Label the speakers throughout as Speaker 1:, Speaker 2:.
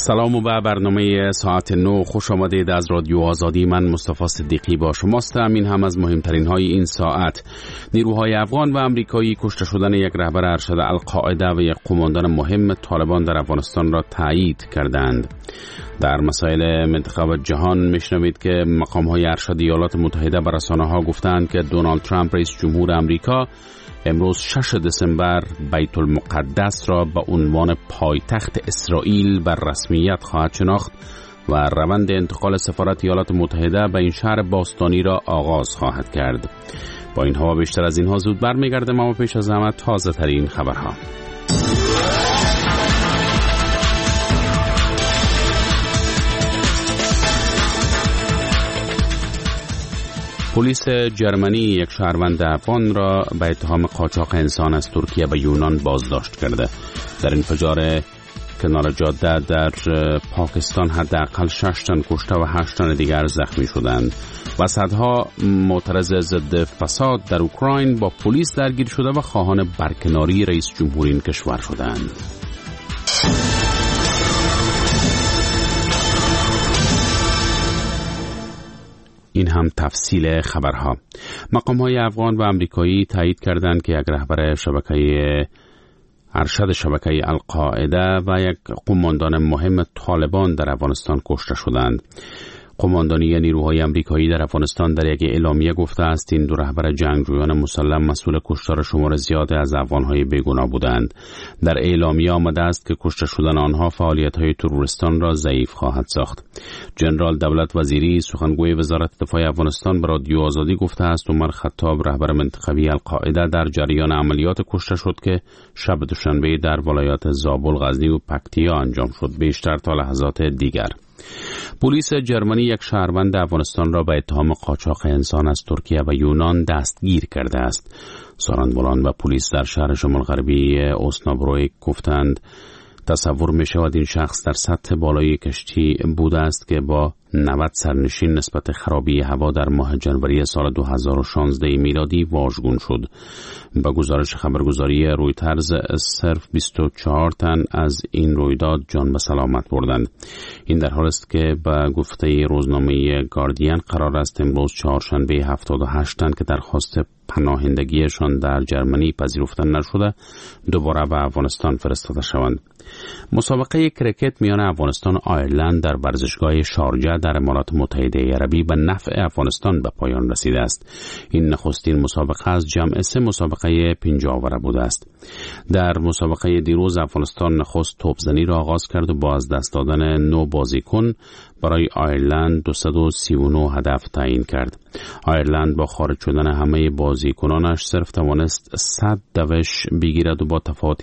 Speaker 1: سلام و به برنامه ساعت 9 خوش آمدید از رادیو آزادی. من مصطفی صدیقی با شماستم. این هم از مهمترین های این ساعت: نیروهای افغان و امریکایی کشته شدن یک رهبر ارشد القاعده و یک قماندان مهم طالبان در افغانستان را تایید کردند. در مسائل منطقه و جهان میشنوید که مقام‌های ارشد ایالات متحده به رسانه‌ها گفتند که دونالد ترامپ رئیس جمهور امریکا امروز 6 دسامبر بیت المقدس را به عنوان پایتخت اسرائیل بر رسمیت خواهد شناخت و روند انتقال سفارت ایالات متحده به این شهر باستانی را آغاز خواهد کرد. با اینها و بیشتر از اینها زود برمیگردیم، اما پیش از همه تازه ترین خبرها. پلیس جرمنی یک شهروند افغان را به اتهام قاچاق انسان از ترکیه به یونان بازداشت کرده. در انفجار کنار جاده در پاکستان حداقل 6 تن کشته و 8 تن دیگر زخمی شدند. و صدها معترض ضد فساد در اوکراین با پلیس درگیر شده و خواهان برکناری رئیس جمهور این کشور شدند. این هم تفصیل خبرها. مقام‌های افغان و امریکایی تایید کردند که یک رهبر ارشد شبکه القاعده و یک قماندان مهم طالبان در افغانستان کشته شدند. قماندانی نیروهای امریکایی در افغانستان در یک اعلامیه گفته است این دو رهبر جنگجویان مسلح مسئول کشتار شمار زیادی از افغان‌های بیگناه بودند. در اعلامیه آمده است که کشته شدن آنها فعالیت‌های تروریستان را ضعیف خواهد ساخت. جنرال دولت وزیری سخنگوی وزارت دفاع افغانستان به رادیو آزادی گفته است عمر خطاب رهبر منطقوی القاعده در جریان عملیات کشته شد که شب دوشنبه در ولایات زابل، غزنی و پکتیا انجام شد. بیشتر تا لحظات دیگر. پلیس جرمنی یک شهروند افغانستان را به اتهام قاچاق انسان از ترکیه و یونان دستگیر کرده است. سخنگوان و پلیس در شهر شمال غربی اوسنابرویک گفتند تصور می شود این شخص در سطح بالای کشتی بوده است که با 90 سرنشین نسبت خرابی هوا در ماه جنوری سال 2016 میلادی واژگون شد. با گزارش خبرگزاری رویترز صرف 24 تن از این رویداد جان به سلامت بردند. این در حالی است که به گفته روزنامه گاردین قرار است امروز چهارشنبه 78 تن که درخواست پناهندگیشان در جرمنی پذیرفته نشده دوباره به افغانستان فرستاده شوند. مسابقه کرکت میان افغانستان و آیرلند در ورزشگاه شارجه در امارات متحده عربی به نفع افغانستان به پایان رسیده است. این نخستین مسابقه از جمع 3 مسابقه 50 آوره بوده است. در مسابقه دیروز افغانستان نخست توپزنی را آغاز کرد و با از دست دادن 9 بازیکن برای آیرلند 239 هدف تعیین کرد. آیرلند با خارج شدن همه بازیکنانش صرف توانست 100 دوش بگیرد و با تفاوت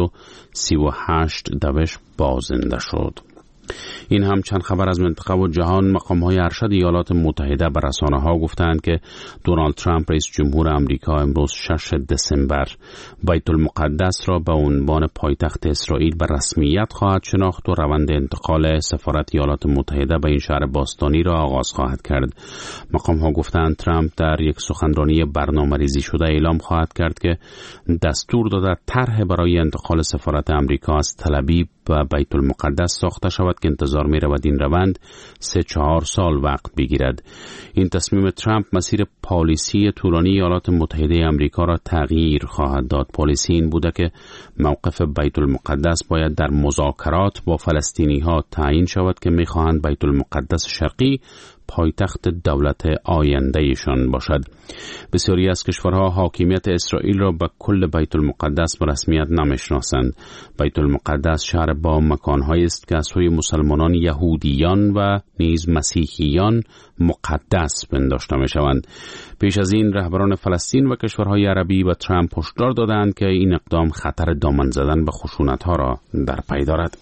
Speaker 1: 138 دوش بازنده شد. این هم چند خبر از منطقه و جهان. مقام‌های ارشد ایالات متحده به رسانه‌ها گفتند که دونالد ترامپ رئیس جمهور امریکا امروز 6 دسامبر بیت المقدس را به عنوان پایتخت اسرائیل به رسمیت خواهد شناخت و روند انتقال سفارت ایالات متحده به این شهر باستانی را آغاز خواهد کرد. مقام‌ها گفتند ترامپ در یک سخنرانی برنامه‌ریزی شده اعلام خواهد کرد که دستور داده طرح برای انتقال سفارت امریکا از تل‌آویو و بیت المقدس ساخته شود که انتظار می رود این روند 3-4 سال وقت بگیرد. این تصمیم ترامپ مسیر پالیسی طولانی ایالات متحده آمریکا را تغییر خواهد داد. پالیسی این بوده که موقف بیت المقدس باید در مذاکرات با فلسطینی ها تعیین شود که می خواهند بیت المقدس شرقی پایتخت دولت آیندهشان باشد. بسیاری از کشورها حاکمیت اسرائیل را به کل بیت المقدس به رسمیت نمیشناسند. بیت المقدس شهر با مکانهایی است که از سوی مسلمانان، یهودیان و نیز مسیحیان مقدس پنداشته میشوند. پیش از این رهبران فلسطین و کشورهای عربی به ترامپ هشدار دادند که این اقدام خطر دامن زدن به خشونت‌ها را در پی دارد.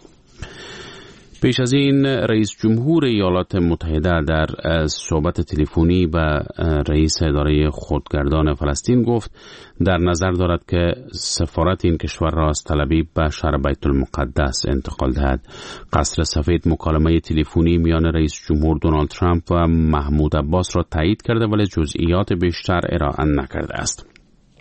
Speaker 1: پیش از این رئیس جمهور ایالات متحده در صحبت تلفنی به رئیس اداره خودگردان فلسطین گفت در نظر دارد که سفارت این کشور را از تل‌آویو به شهر بیت المقدس انتقال دهد. قصر سفید مکالمه تلفنی میان رئیس جمهور دونالد ترامپ و محمود عباس را تایید کرده ولی جزئیات بیشتر ارائه نکرده است.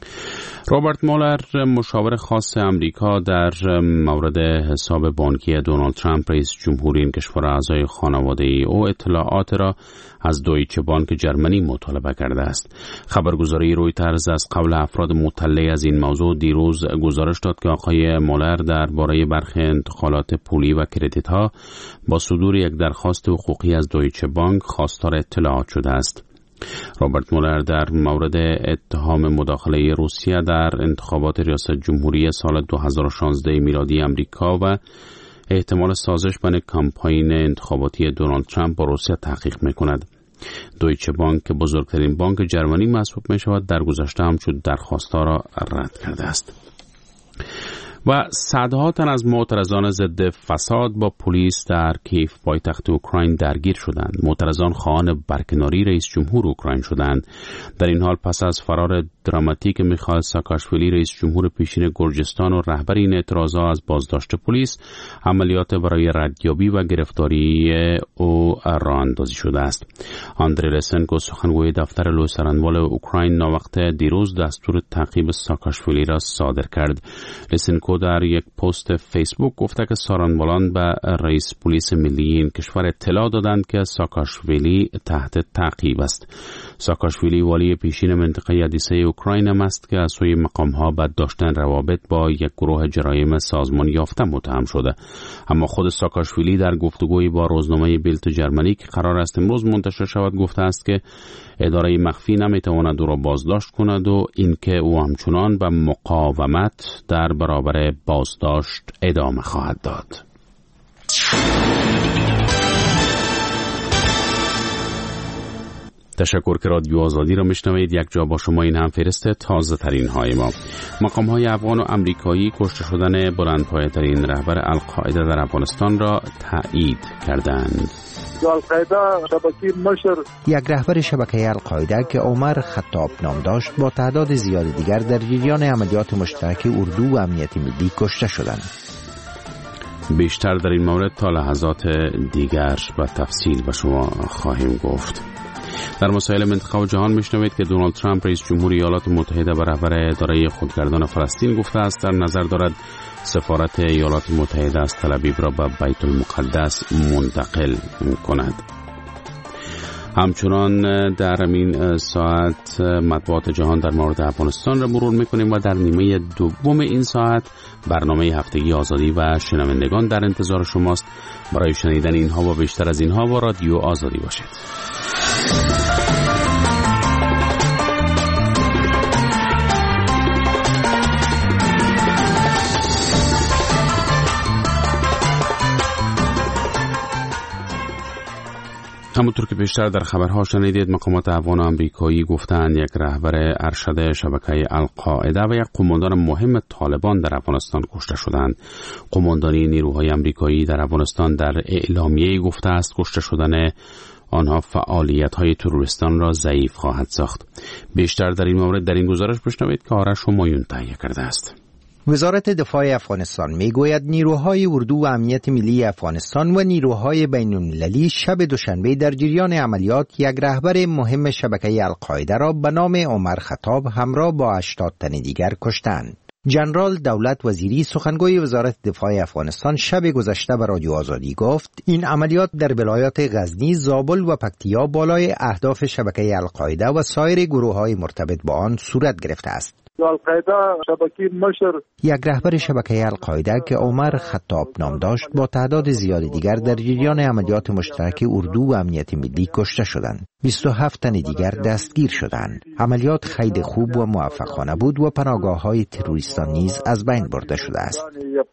Speaker 1: رابرت مولر مشاور خاص امریکا در مورد حساب بانکی دونالد ترامپ رئیس جمهوری این کشور اعضای خانواده او اطلاعات را از دویچه بانک جرمنی مطالبه کرده است. خبرگزاری رویترز از قول افراد مطلع از این موضوع دیروز گزارش داد که آقای مولر درباره برخی انتقالات پولی و کردیت ها با صدور یک درخواست حقوقی از دویچه بانک خواستار اطلاعات شده است. رابرت مولر در مورد اتهام مداخله روسیه در انتخابات ریاست جمهوری سال 2016 میلادی امریکا و احتمال سازش بین کامپاین انتخاباتی دونالد ترامپ با روسیه تحقیق می‌کند. دویچه بانک که بزرگترین بانک جرمنی محسوب می‌شود در گذشته همچون درخواست‌ها را رد کرده است. و صدها تن از معترضان ضد فساد با پلیس در کیف پایتخت اوکراین درگیر شدند. معترضان خواهان برکناری رئیس جمهور اوکراین شدند. در این حال پس از فرار دراماتیک میخائیل ساکاشویلی رئیس جمهور پیشین گرجستان و رهبر این اعتراضات از بازداشت پلیس، عملیات برای ردیابی و گرفتاری او راه اندازی شده است. آندری لسنکو سخنگوی دفتر لوی سرانوال اوکراین ناوقت دیروز دستور تعقیب ساکاشویلی را صادر کرد. لسنکو در یک پست فیسبوک گفته که سارانوالان به رئیس پلیس ملی این کشور اطلاع دادند که ساکاشویلی تحت تعقیب است. ساکاشویلی والی پیشین منطقه ادیسه اوکراین هم است که از سوی مقام‌ها به داشتن روابط با یک گروه جرایم سازمان یافته متهم شده. اما خود ساکاشویلی در گفتگویی با روزنامه بیلد جرمنی که قرار است امروز منتشر شود گفته است که اداره مخفی نمیتواند او را بازداشت کند و اینکه او همچنان به مقاومت در برابر بازداشت ادامه خواهد داد. تشکر که رادیو آزادی را میشنوید. یک جا با شما این هم فهرست تازه ترین های ما. مقام های افغان و امریکایی کشته شدن بلندپایه ترین رهبر القاعده در افغانستان را تایید کردند.
Speaker 2: یک رهبر شبکه القاعده که عمر خطاب نام داشت با تعداد زیاد دیگر در جریان عملیات مشترک اردو و امنیت ملی کشته شدند.
Speaker 1: بیشتر در این مورد تا لحظات دیگر و تفصیل به شما خواهیم گفت. در مسائل منطقه و جهان میشنوید که دونالد ترامپ رئیس جمهور ایالات متحده و رهبر اداره خودگردان فلسطین گفته است در نظر دارد سفارت ایالات متحده از تل آویو را به بیت المقدس منتقل کند. همچنان در این ساعت مطبوعات جهان در مورد افغانستان را مرور میکنیم و در نیمه دوم این ساعت برنامه هفتگی آزادی و شنوندگان در انتظار شماست. برای شنیدن اینها و بیشتر از اینها با رادیو آزادی باشید. همونطور که بیشتر در خبرها شنیدید مقامات افغان و امریکایی گفتند یک رهبر ارشد شبکه القاعده و یک قماندان مهم طالبان در افغانستان کشته شدند. قماندانی نیروهای امریکایی در افغانستان در اعلامیه‌ای گفته است کشته شدن آنها فعالیت‌های تروریستان را ضعیف خواهد ساخت. بیشتر در این مورد در این گزارش بشنوید که آرش همایون تهیه کرده است.
Speaker 2: وزارت دفاع افغانستان میگوید نیروهای اردو و امنیت ملی افغانستان و نیروهای بین‌المللی شب دوشنبه در جریان عملیات یک رهبر مهم شبکه القاعده را به نام عمر خطاب همراه با 80 تن دیگر کشتند. جنرال دولت وزیری سخنگوی وزارت دفاع افغانستان شب گذشته به رادیو آزادی گفت این عملیات در ولایات غزنی، زابل و پکتیا بالای اهداف شبکه القاعده و سایر گروه‌های مرتبط با آن صورت گرفته است. یک رهبر شبکه القاعده که عمر خطاب نام داشت با تعداد زیاد دیگر در جریان عملیات مشترک اردو و امنیت ملی کشته شدند. 27 تن دیگر دستگیر شدند. عملیات خیلی خوب و موفقانه بود و پناهگاه‌های تروریستان نیز از بین برده شده است.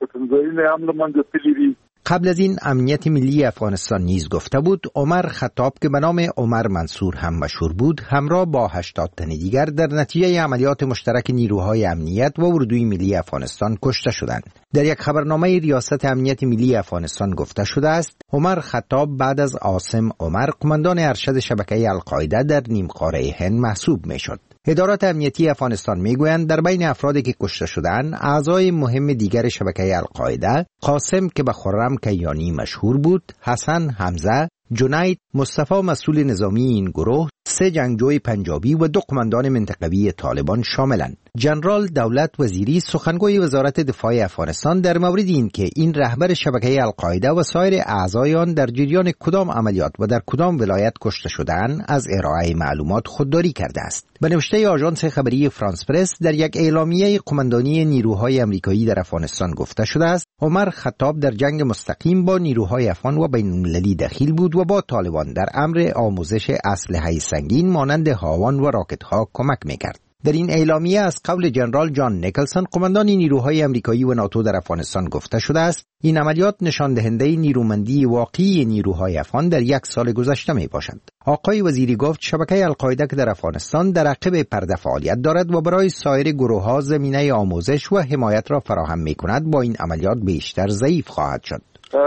Speaker 2: قبل از این امنیت ملی افغانستان نیز گفته بود عمر خطاب که به نام عمر منصور هم مشهور بود همراه با 80 تن دیگر در نتیجه عملیات مشترک نیروهای امنیت و اردوی ملی افغانستان کشته شدند. در یک خبرنامه ریاست امنیت ملی افغانستان گفته شده است عمر خطاب بعد از عاصم عمر قماندان ارشد شبکه القاعده در نیمقاره هند محسوب میشد. ادارات امنیتی افغانستان میگویند در بین افرادی که کشته شدند اعضای مهم دیگر شبکه القاعده، قاسم که به خرم کیانی مشهور بود، حسن حمزه، جنید مصطفی مسئول نظامی این گروه، 3 جنگجوی پنجابی و 2 قماندان منطقوی طالبان شاملند. جنرال دولت وزیری سخنگوی وزارت دفاع افغانستان در مورد این که این رهبر شبکه القاعده و سایر اعضای آن در جریان کدام عملیات و در کدام ولایت کشته شدند از ارائه معلومات خودداری کرده است. به نوشته آژانس خبری فرانس پرس در یک اعلامیه قماندانی نیروهای آمریکایی در افغانستان گفته شده است عمر خطاب در جنگ مستقیم با نیروهای افغان و بین‌المللی دخیل بود و با طالبان در امر آموزش اسلحه سنگین مانند هاوان و راکت‌ها کمک می‌کرد. در این اعلامیه از قول جنرال جان نیکلسون قماندان نیروهای آمریکایی و ناتو در افغانستان گفته شده است این عملیات نشان دهنده نیرومندی واقعی نیروهای افغان در 1 سال گذشته می باشد. آقای وزیری گفت شبکه القاعده که در افغانستان در عقب پرده فعالیت دارد و برای سایر گروه‌ها زمینه آموزش و حمایت را فراهم می‌کند با این عملیات بیشتر ضعیف خواهد شد.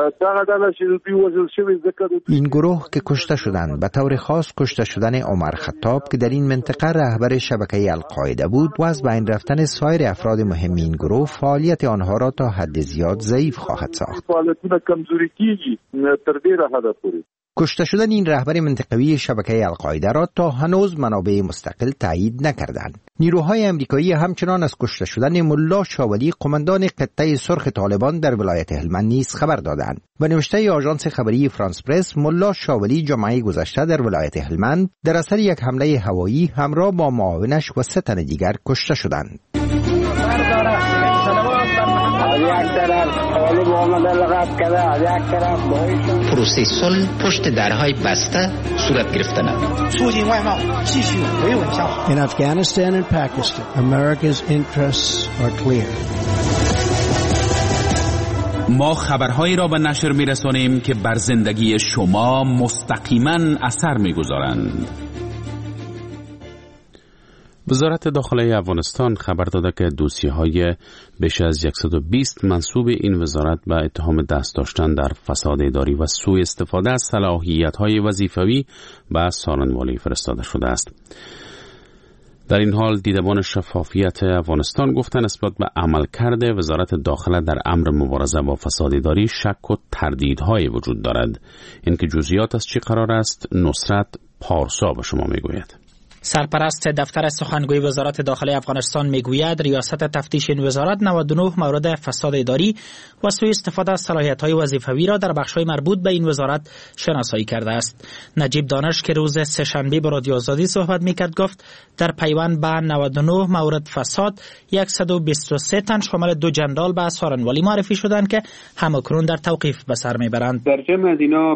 Speaker 2: این گروه که کشته شدند به طور خاص کشته شدن عمر خطاب که در این منطقه رهبر شبکه القاعده بود و از بین رفتن سایر افراد مهم این گروه فعالیت آنها را تا حد زیاد ضعیف خواهد ساخت. کشته شدن این رهبر منطقوی شبکه القاعده را تا هنوز منابع مستقل تایید نکردند. نیروهای آمریکایی همچنان از کشته شدن ملا شاولی قماندان قطعه سرخ طالبان در ولایت هلمند نیز خبر دادند. به نوشته آژانس خبری فرانس پرس ملا شاولی جمعه گذشته در ولایت هلمند در اثر یک حمله هوایی همراه با معاونش و 3 تن دیگر کشته شدند.
Speaker 3: پروسه صلح پشت درهای بسته صورت گرفتن.
Speaker 4: In Afghanistan and Pakistan, America's interests are clear.
Speaker 5: ما خبرهایی را به نشر می‌رسانیم که بر زندگی شما مستقیما اثر می‌گذارند.
Speaker 1: وزارت داخله افغانستان خبر داده که دوسیه‌های بیش از 120 منصوب این وزارت به اتهام دست داشتن در فساد اداری و سوء استفاده از صلاحیت‌های وظیفوی به سارنوالی فرستاده شده است. در این حال دیدبان شفافیت افغانستان گفتند نسبت به عملکرد وزارت داخله در امر مبارزه با فساد اداری شک و تردیدهای وجود دارد. اینکه جزئیات از چی قرار است نصرت پارسا به شما میگوید.
Speaker 6: سرپرست دفتر سخنگوی وزارت داخله افغانستان میگوید ریاست تفتیش این وزارت 99 مورد فساد اداری و سوء استفاده از صلاحیت‌های وظیفوی را در بخش‌های مربوط به این وزارت شناسایی کرده است. نجیب دانش که روز سه‌شنبه با رادیو آزادی صحبت می‌کرد گفت در پیوند به 99 مورد فساد 123 تن شامل 2 جنرال به سارنوالی معرفی شدند که همکنون در توقیف به سر میبرند.
Speaker 7: در جمع از اینا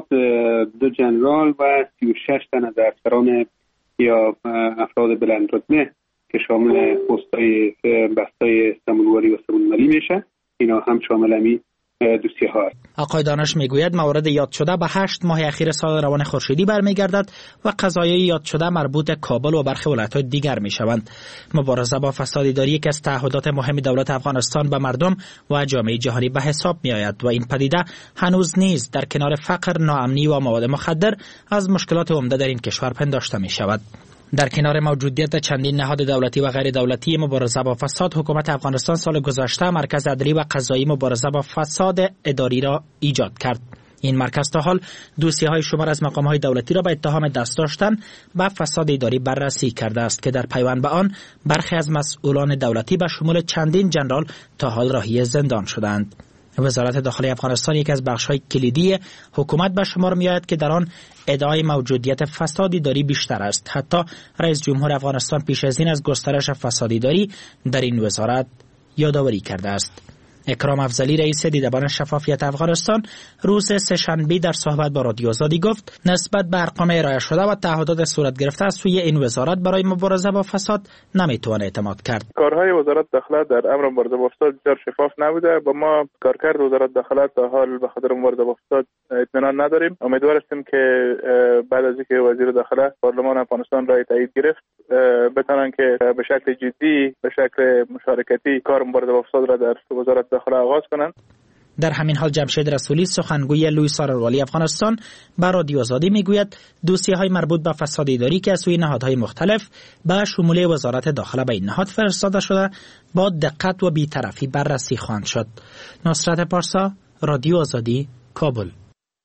Speaker 7: 2 جنرال و 36 تن از افسران یا افراد بلند رتبه که شامل پست‌های بستای سمنواری و سمنملی میشه، اینا هم شامل همین دوسیه ها.
Speaker 6: آقای دانش میگوید مورد یاد شده به 8 ماه اخیر سال روان خورشیدی برمیگردد و قضایای یاد شده مربوط کابل و برخی ولایت‌های دیگر میشوند. مبارزه با فساد اداری یکی از تعهدات مهم دولت افغانستان به مردم و جامعه جهانی به حساب میآید و این پدیده هنوز نیز در کنار فقر، ناامنی و مواد مخدر از مشکلات عمده در این کشور پنداشته میشود. در کنار موجودیت چندین نهاد دولتی و غیر دولتی مبارزه با فساد، حکومت افغانستان سال گذشته مرکز عدلی و قضایی مبارزه با فساد اداری را ایجاد کرد. این مرکز تا حال دوسیه‌های شمار از مقام‌های دولتی را به اتهام دست داشتن به فساد اداری بررسی کرده است که در پیوند به آن برخی از مسئولان دولتی به شمول چندین جنرال تا حال راهی زندان شدند. وزارت داخله افغانستان یک از بخش‌های کلیدی حکومت به شمار می‌آید که در آن ادعای موجودیت فساد اداری بیشتر است. حتی رئیس جمهور افغانستان پیش از این از گسترش فساد اداری در این وزارت یادآوری کرده است. اکرام افضلی رئیس دیدبان شفافیت افغانستان روز سه‌شنبه در صحبت با رادیو آزادی گفت نسبت به ارقام ارائه شده و تعهدات صورت گرفته از سوی این وزارت برای مبارزه با فساد نمیتوان اعتماد کرد.
Speaker 8: کارهای وزارت داخله در امر مبارزه با فساد بسیار شفاف نبوده و ما کارکرد وزارت داخله تا حال به خاطر مبارزه با فساد اطمینان نداریم. امیدوار هستیم که بعد از اینکه وزیر داخله پارلمان افغانستان را تایید گرفت بتونن که به شکل جدی به شکل مشارکتی کار مبارزه با فساد را در وزارت داخله آغاز کنند.
Speaker 6: در همین حال جمشید رسولی سخنگوی لوی سارنوالی افغانستان به رادیو آزادی میگوید دوسیه‌های مربوط به فساد اداری که از سوی نهادهای مختلف به شمول وزارت داخله به این نهاد فرستاده شده با دقت و بی‌طرفی بررسی خواهند شد. نصرت پارسا، رادیو آزادی، کابل.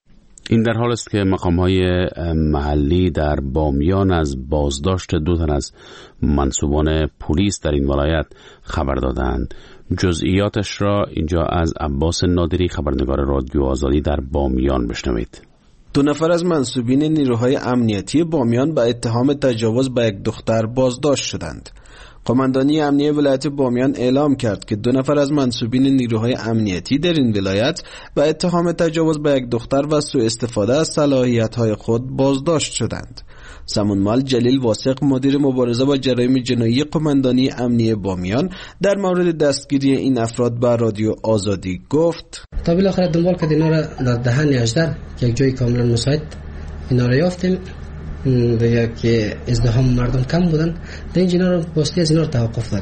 Speaker 1: این در حال است که مقام‌های محلی در بامیان از بازداشت 2 تن از منصوبان پلیس در این ولایت خبر دادند. جزئیاتش را اینجا از عباس نادری، خبرنگار رادیو آزادی در بامیان، بشنوید.
Speaker 9: 2 نفر از منصوبین نیروهای امنیتی بامیان به اتهام تجاوز به یک دختر بازداشت شدند. قماندانی امنیه ولایت بامیان اعلام کرد که 2 نفر از منصوبین نیروهای امنیتی در این ولایت به اتهام تجاوز به یک دختر و سوء استفاده از صلاحیت‌های خود بازداشت شدند. زمانمال جلیل واثق، مدیر مبارزه با جرایم جنایی قماندانی امنیه بامیان، در مورد دستگیری این افراد به رادیو آزادی گفت:
Speaker 10: تا بالاخره دنبال کردیم اینا را در دهن اژدر که یک جای کاملا مساعد اینا را یافتیم. دیگه که ازدحام مردم کم بودن، در این جنا رو واسطه از اینا رو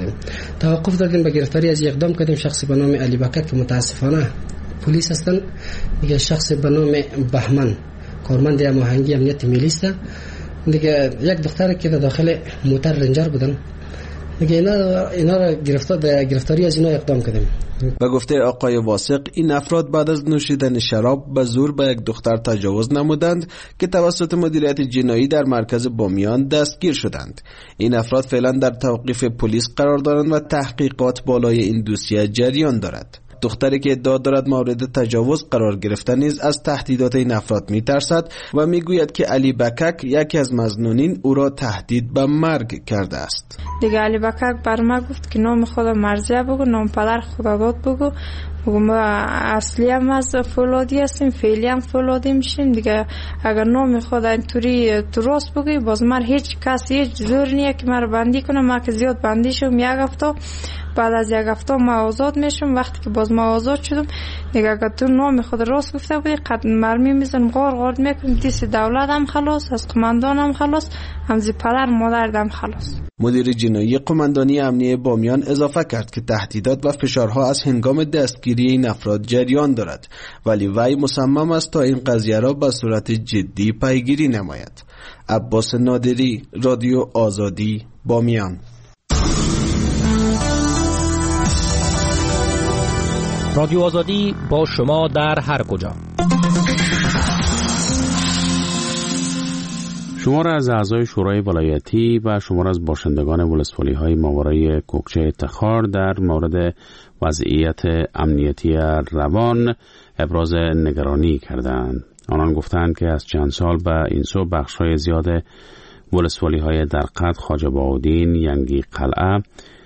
Speaker 10: توقف دادیم به گرفتاری از اقدام کردیم شخصی به نام علی بکر که متاسفانه پلیس هستن، دیگه شخص به نام بهمن کارمند هماهنگی امنیت ملی است، دیگه یک دختر که در داخل موتر رنجر بودن، دیگه اینا را گرفتاری از اینا اقدام کردیم.
Speaker 9: به گفته آقای واثق، این افراد بعد از نوشیدن شراب به زور به یک دختر تجاوز نمودند که توسط مدیریت جنایی در مرکز بامیان دستگیر شدند. این افراد فعلا در توقیف پلیس قرار دارند و تحقیقات بالای این دوسیه جریان دارد. دختری که ادعا دارد مورد تجاوز قرار گرفته نیز از تهدیدات این افراد میترسد و میگوید که علی بکک، یکی از مظنونین، او را تهدید به مرگ کرده است.
Speaker 11: دیگه علی بکک بر ما گفت که نام خدا مرزیه بگو، نام پدر خدا داد بگو ما اصلی هم از فولادی هستیم، فعلی هم فولادی میشیم. دیگه اگر نام خدا اینطوری درست بگی، باز من هیچ کسی هیچ زور نیه که من بندی کنم. ما که زیاد بندی شم، 1 هفته، بعد از 1 هفته ما آزاد میشم. وقتی که باز ما آزاد شدم، دیگه اگر تو نام خود راست گفته بودی، قد مرمی میزنم، غار میکنم، دیس دولت هم خلاص، از قماندان هم خلاص، همزی پدر مادر هم خلاص.
Speaker 9: مدیر جنایی قماندانی امنیه بامیان اضافه کرد که تهدیدات و فشارها از هنگام دستگیری این افراد جریان دارد، ولی وی مصمم است تا این قضیه را به صورت جدی پیگیری نماید. عباس نادری، رادیو آزادی، بامیان.
Speaker 6: رادیو آزادی با شما در هر کجا.
Speaker 1: شمار از اعضای شورای ولایتی و شمار از باشندگان ولسوالی‌های ماورای کوکچه تخار در مورد وضعیت امنیتی روان ابراز نگرانی کردند. آنان گفتند که از چند سال به این سو بخش‌های زیاد ولسوالی‌های درقد، خواجه بهاءالدین، ینگی قلعه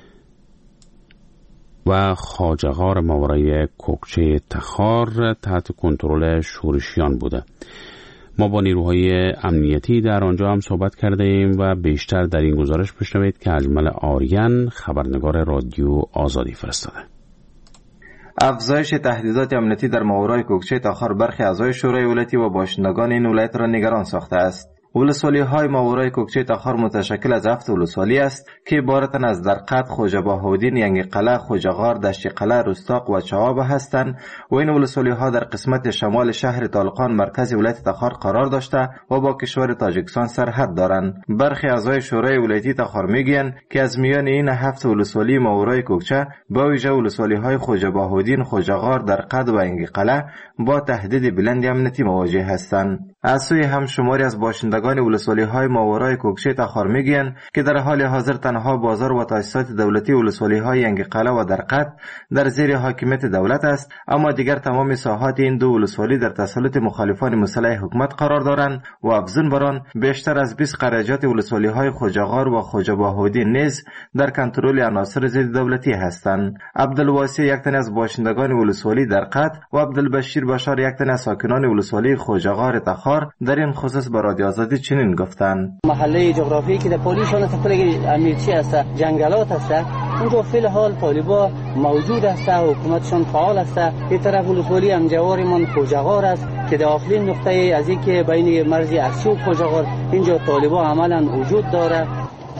Speaker 1: و خواجه‌غار ماورای کوکچه تخار تحت کنترل شورشیان بوده. ما با نیروهای امنیتی در آنجا هم صحبت کرده ایم و بیشتر در این گزارش بشنوید که اجمل آریان، خبرنگار رادیو آزادی، فرستاده.
Speaker 12: افزایش تهدیدات امنیتی در ماورای کوکچه تخار برخی اعضای شورای ولایتی و باشندگان این ولایت را نگران ساخته است. ولسوالی‌های ماورای کوکچه تخار متشکل از 7 ولسوالی است که عبارتند از درقد، خواجه بهاءالدین، ینگی قلعه، خواجه‌غار، دشت قلعه، رستاق و چواب هستند و این ولسوالی‌ها در قسمت شمال شهر طالقان مرکز ولایت تخار قرار داشته و با کشور تاجیکستان سرحد دارند. برخی اعضای شورای ولایتی تخار میگویند که از میان این 7 ولسوالی ماورای کوکچه با ویژه ولسوالی‌های خواجه بهاءالدین، خواجه‌غار، درقد و ینگی قلعه با تهدید بلند امنیتی مواجه هستند. از سوی هم شماری از باشندگان ولسوالی‌های ماورای کوکچه تخار میگویند که در حال حاضر تنها بازار و تاسیسات دولتی ولسوالی‌های ینگی قلعه و درقد در زیر حاکمیت دولت است، اما دیگر تمام ساحات این 2 ولسوالی در تسلط مخالفان مسلح حکومت قرار دارند و افزون بر آن بیشتر از 20 قرارجات ولسوالی‌های خواجه‌غار و خواجه بهاءالدین نیز در کنترل عناصر ضد دولتی هستند. عبدالواسع، یک تن از باشندگان ولسوالی درقد، و عبدالبشیر بشار، یک تن از ساکنان ولسوالی خواجه‌غار تخار در این خصوص با رادیو آزادی چنین گفتند:
Speaker 13: محله جغرافیایی که در پلیس آن تپلگ امنیتی است، جنگلات است، اونجا فعل حال طالبا موجود است، حکومتشان فعال است. این طرف ولسوالی همجوارمان خواجه‌غار است که داخلین نقطه از این که بین مرز ارسی و خواجه‌غار اینجا طالبا عملا وجود داره.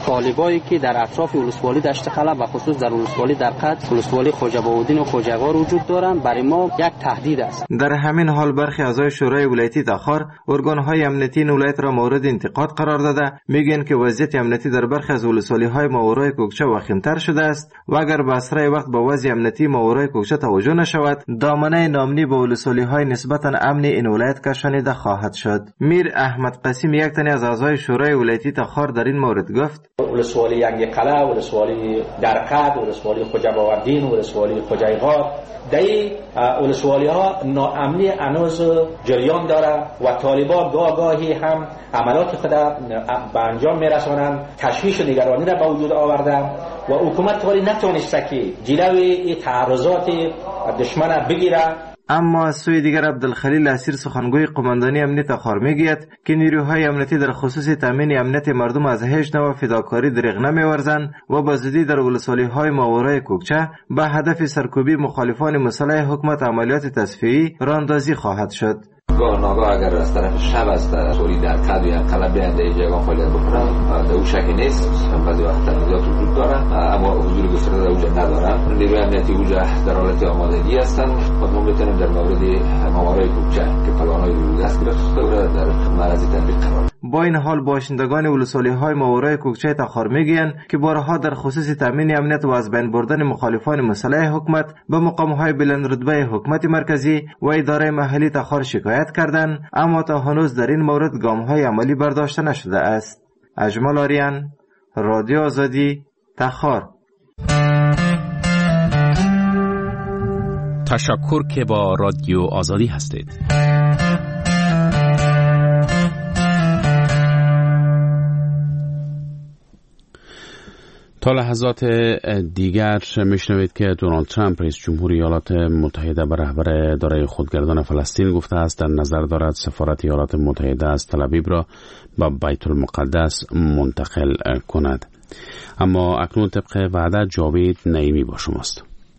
Speaker 13: طالبایی که در اطراف ولسوالی دشت خلب و خصوص در ولسوالی در قد، ولسوالی خواجه بهاءالدین و خواجه‌غار وجود دارند، برای ما یک تهدید است.
Speaker 12: در همین حال برخی اعضای شورای ولایتی تخار ارگان‌های امنیتی این ولایت را مورد انتقاد قرار داده، میگن که وضعیت امنیتی در برخی از ولسوالی‌های ماورای کوکچه وخیم‌تر شده است و اگر به اسرع وقت به وضع امنیتی ماورای کوکچه توجه نشود، دامنه نامنی به ولسوالی‌های نسبتاً امن این ولایت کشانیده خواهد شد. میر احمد قاسم یک تن از اعضای شورای ولایتی تخار در این مورد گفت:
Speaker 14: ولسوالی ینگ قلعه، ولسوالی درقد، ولسوالی خواجه بهاءالدین، ولسوالی خواجه‌غار، دای ولسوالی ها ناامنی هنوز جریان داره و طالبان گاهی هم عملات خود به انجام میرسانند، تشویش و نگرانی را به وجود آوردن و حکومت طوری نتونسته که جلوی این تعرضات دشمن بگیره.
Speaker 12: اما از سوی دیگر عبدالخلیل اسیر سخنگوی قماندانی امنیت تخار میگوید که نیروهای امنیتی در خصوص تامین امنیت مردم از هیچ نوع فداکاری دریغ نمی‌ورزند و با زودی در ولسوالی‌های ماورای کوکچه به هدف سرکوبی مخالفان مسلح حکومت عملیات تصفیه‌ای راهاندازی خواهد شد.
Speaker 15: گاه ناگاه اگر از طرف شب است سوری در قد یا قلب بیان در جگه فعالیت بکنن، در او شکی نیست، بعضی وقت تنظیمات وجود داره اما حضور گسترده در اوجا نداره. نیروی امنیتی اوجا در حالت آمادگی هستند. خود ما میتونیم در مورد ماورای کوکچه که پلان‌های رو دست گرفته و در معرض تطبیق قرار.
Speaker 12: با این حال باشندگان ولسوالی‌های ماورای کوکچه تخار میگویند که بارها در خصوص تامین امنیت و از بین بردن مخالفان مسلح حکومت به مقام‌های بلند رتبه حکومت مرکزی و اداره محلی تخار شکایت کردند، اما تا هنوز در این مورد گام‌های عملی برداشته نشده است. اجمل آریان، رادیو آزادی، تخار.
Speaker 1: تشکر که با رادیو آزادی هستید. تا لحظات دیگر میشنوید که دونالد ترامپ رئیس جمهور ایالات متحده به رهبر اداره خودگردان فلسطین گفته است در نظر دارد سفارت ایالات متحده از تل آویو را به بیت المقدس منتقل کند. اما اکنون طبق وعده جاوید نعیمی با شماست.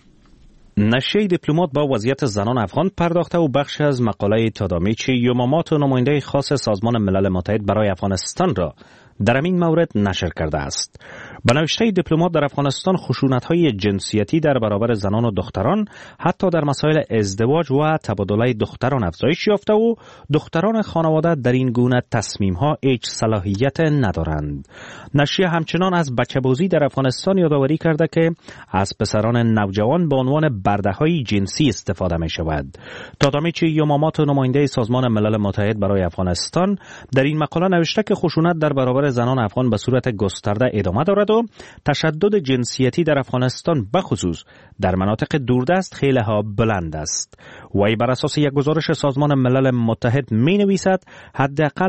Speaker 16: نشریه دیپلمات با وضعیت زنان افغان پرداخته و بخشی از مقاله تادامیچی یوماماتو نماینده خاص سازمان ملل متحد برای افغانستان را در این مورد نشر کرده است. به نوشته دیپلمات در افغانستان خشونت‌های جنسیتی در برابر زنان و دختران حتی در مسائل ازدواج و تبادله دختران افزایش یافته و دختران خانواده در این گونه تصمیم‌ها هیچ صلاحیت ندارند. نشریه همچنان از بچه‌بازی در افغانستان یادآوری کرده که از پسران نوجوان به عنوان برده‌های جنسی استفاده می‌شود. تادامیچی یوماماتو نماینده سازمان ملل متحد برای افغانستان در این مقاله نوشته که خشونت در برابر زنان افغان به صورت گسترده ادامه دارد و تشدد جنسیتی در افغانستان بخصوص در مناطق دوردست خیلی ها بلند است. وی بر اساس یک گزارش سازمان ملل متحد می نویسد حداقل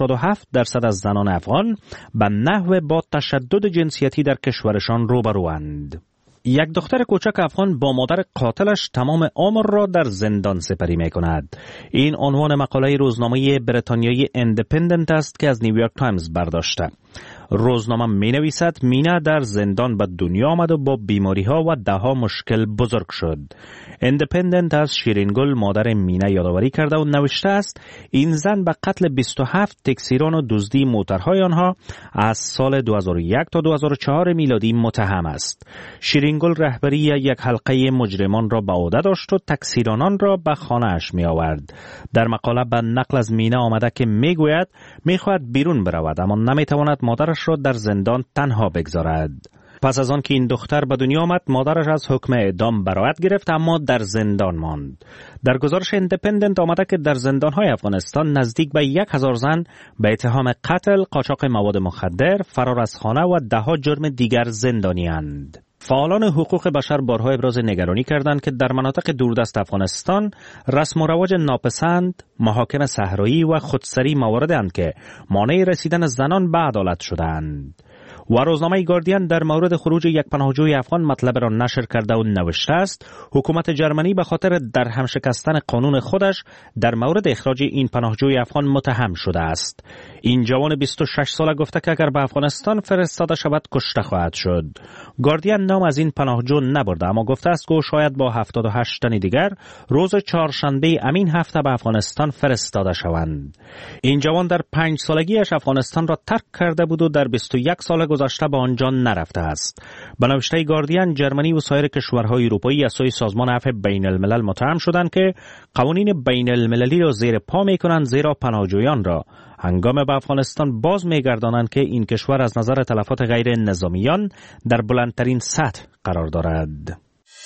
Speaker 16: 87% از زنان افغان به نحو با تشدد جنسیتی در کشورشان روبروند. یک دختر کوچک افغان با مادر قاتلش تمام عمر را در زندان سپری می کند. این عنوان مقاله روزنامه بریتانیایی ایندیپندنت است که از نیویورک تایمز برداشته. روزنامه می نویسد مینا در زندان به دنیا آمد و با بیماری ها و دهها مشکل بزرگ شد. ایندیپندنت از شیرین گل مادر مینا یادآوری کرده و نوشته است این زن به قتل 27 تکسیران و دزدی موترهای آنها از سال 2001 تا 2004 میلادی متهم است. شیرین گل رهبری یک حلقه مجرمان را به عهده داشت و تکسیرانان را به خانه‌اش می آورد. در مقاله به نقل از مینا آمده که میگوید میخواهد بیرون برود اما نمیتواند مادرش را در زندان تنها بگذارد. پس از آن که این دختر به دنیا آمد مادرش از حکم اعدام برائت گرفت اما در زندان ماند. در گزارش ایندیپندنت آمده که در زندان‌های افغانستان نزدیک به 1000 زن به اتهام قتل، قاچاق مواد مخدر، فرار از خانه و ده‌ها جرم دیگر زندانی‌اند. فعالان حقوق بشر بارها ابراز نگرانی کردند که در مناطق دوردست افغانستان رسم و رواج ناپسند، محاکم صحرایی و خودسری مواردند که مانع رسیدن زنان به عدالت شدند. و روزنامه گاردین در مورد خروج یک پناهجوی افغان مطلب را نشر کرده و نوشته است حکومت جرمنی به خاطر درهم شکستن قانون خودش در مورد اخراج این پناهجوی افغان متهم شده است. این جوان 26 ساله گفته که اگر به افغانستان فرستاده شود کشته خواهد شد. گاردین نام از این پناهجو نبرده اما گفته است که شاید با 78 تن دیگر روز چهارشنبه امین هفته به افغانستان فرستاده شوند. این جوان در 5 سالگیش افغانستان را ترک کرده بود و در 21 سال گذشته به آنجا نرفته است. به نوشته گاردین، جرمنی و سایر کشورهای اروپایی از سوی سازمان عفو بین الملل متهم شدند که قوانین بین المللی را زیر پا می‌کنند، زیرا پناهجویان را هنگام به افغانستان باز می‌گردانند که این کشور از نظر تلفات غیر نظامیان در بلندترین سطح قرار دارد.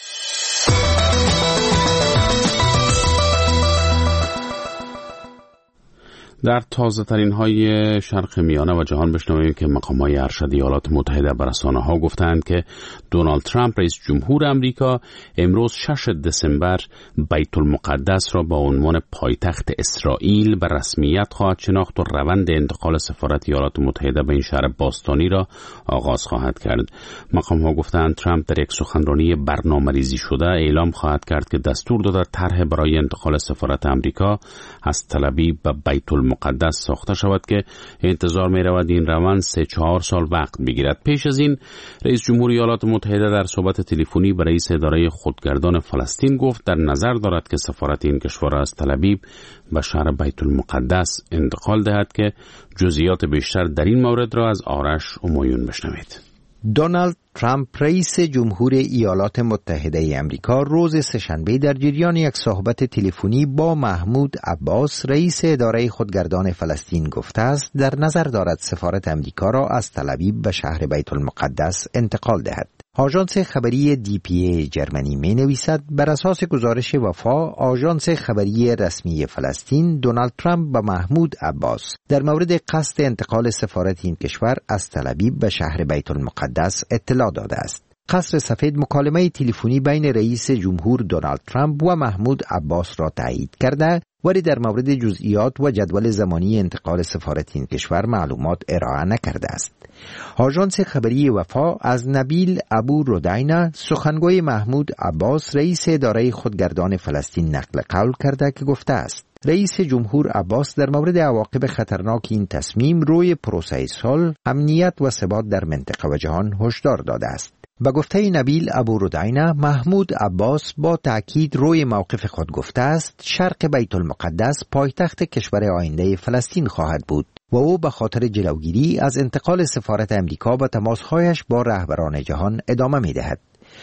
Speaker 1: در تازه ترین های شرق میانه و جهان بشنویم که مقام های ارشد ایالات متحده به رسانه ها گفتند که دونالد ترامپ رئیس جمهور امریکا امروز 6 دسامبر بیت المقدس را با عنوان پایتخت اسرائیل به رسمیت خواهد شناخت و روند انتقال سفارت ایالات متحده به این شهر باستانی را آغاز خواهد کرد. مقام ها گفتند ترامپ در یک سخنرانی برنامه‌ریزی شده اعلام خواهد کرد که دستور داده طرح برای انتقال سفارت امریکا از تل آویو به بیت مقدس ساخته شود که انتظار می رود این روند 3-4 سال وقت بگیرد. پیش از این رئیس جمهور ایالات متحده در صحبت تلفنی با رئیس اداره خودگردان فلسطین گفت در نظر دارد که سفارت این کشور از تل آویو به شهر بیت المقدس انتقال دهد که جزئیات بیشتر در این مورد را از آرش همایون بشنوید.
Speaker 2: دونالد ترامپ رئیس جمهور ایالات متحده آمریکا روز سه‌شنبه در جریان یک صحبت تلفنی با محمود عباس رئیس اداره خودگردان فلسطین گفته است در نظر دارد سفارت آمریکا را از تل آویو به شهر بیت المقدس انتقال دهد. آژانس خبری DPA جرمنی می نویسد بر اساس گزارش وفا آژانس خبری رسمی فلسطین، دونالد ترامپ به محمود عباس در مورد قصد انتقال سفارت این کشور از تل آویو به شهر بیت المقدس اطلاع داده است. قصر سفید مکالمه تلفنی بین رئیس جمهور دونالد ترامپ و محمود عباس را تایید کرده ولی در مورد جزئیات و جدول زمانی انتقال سفارت این کشور معلومات ارائه نکرده است. آژانس خبری وفا از نبیل ابو رودینا سخنگوی محمود عباس رئیس اداره خودگردان فلسطین نقل قول کرده که گفته است رئیس جمهور عباس در مورد عواقب خطرناک این تصمیم روی پروسه صلح، امنیت و ثبات در منطقه و جهان هشدار داده است. به گفته نبیل ابو رودینا، محمود عباس با تأکید روی موقف خود گفته است شرق بیت المقدس پایتخت کشور آینده فلسطین خواهد بود و او به خاطر جلوگیری از انتقال سفارت امریکا و تماسهایش با رهبران جهان ادامه می دهد.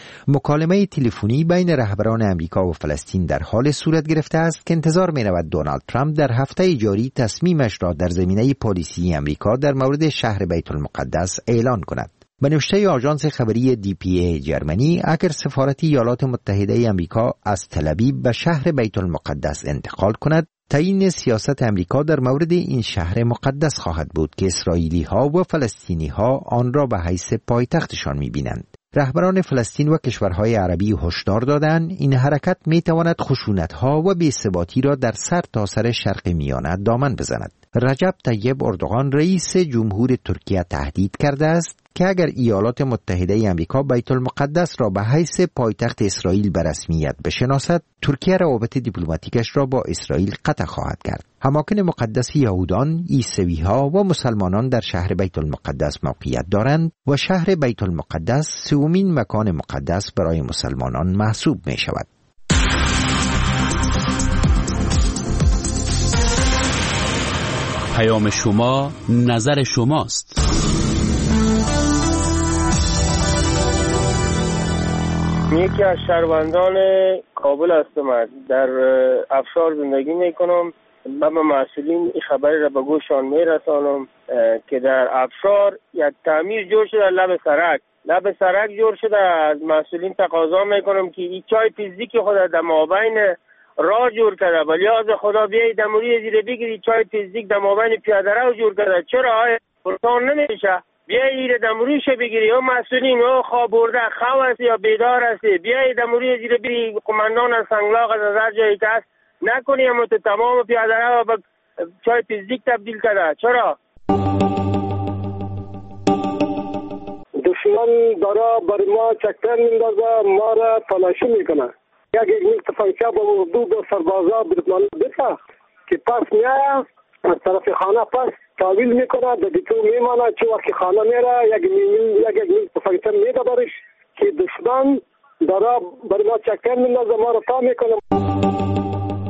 Speaker 2: مکالمه تلفنی بین رهبران امریکا و فلسطین در حال صورت گرفته است که انتظار می رود دونالد ترامپ در هفته جاری تصمیمش را در زمینه پالیسی امریکا در مورد شهر بیت المقدس اعلان کند. به نوشته آژانس خبری DPA جرمنی، اگر سفارت ایالات متحده امریکا از تل آویو به شهر بیت المقدس انتقال کند، تعیین سیاست امریکا در مورد این شهر مقدس خواهد بود که اسرائیلی ها و فلسطینی ها آن را به حیث پایتختشان می بینند. رهبران فلسطین و کشورهای عربی هشدار دادند این حرکت می تواند خشونت‌ها و بی‌ثباتی را در سر تا سر شرق میانه دامن بزند. رجب طیب اردوغان رئیس جمهور ترکیه تهدید کرده است که اگر ایالات متحده آمریکا بیت المقدس را به حیث پایتخت اسرائیل به رسمیت بشناسد، ترکیه روابط دیپلماتیکش را با اسرائیل قطع خواهد کرد. اماکن مقدس یهودان، عیسوی‌ها و مسلمانان در شهر بیت المقدس موقعیت دارند و شهر بیت المقدس سومین مکان مقدس برای مسلمانان محسوب می شود.
Speaker 5: پیام شما، نظر شماست.
Speaker 17: یکی از شهروندان کابل هستم، در افشار زندگی میکنم و به مسئولین این خبری را به گوششان میرسانم که در افشار یک تعمیر جور شده لب سرک جور شده. از مسئولین تقاضا میکنم که این چای پیزدیکی خود در مابین راه جور کرده، ولی از خدا بیایید دموری زیر بگیرید چای پیزدیک در مابین پیاده رو جور کرده. چرا آیا پرسان نمیشه؟ بیایید دموریش بگیری او مسئولین او خواب برده خواه هستی یا بیدار هستی، بیایید دموری زیر بگیری قماندان از سنگلاق از هر جایی که هست نکنی اما تو تمام پیاده رو به چای پیزدیک تبدیل کرده. چرا؟
Speaker 18: دشمن داره بر ما چکتر میندازه، ما را تلاشی میکنه. یک میل تفنگچه با اردو به سربازا برپلانه بسه که پس میایه از طرف خانه پس تحویل میکنه در دیتو میمانه. چه وقتی خانه میره یک میل تفنگچه میده برش که دشمن داره بر ما چکتر میندازه، ما را تا میکنه.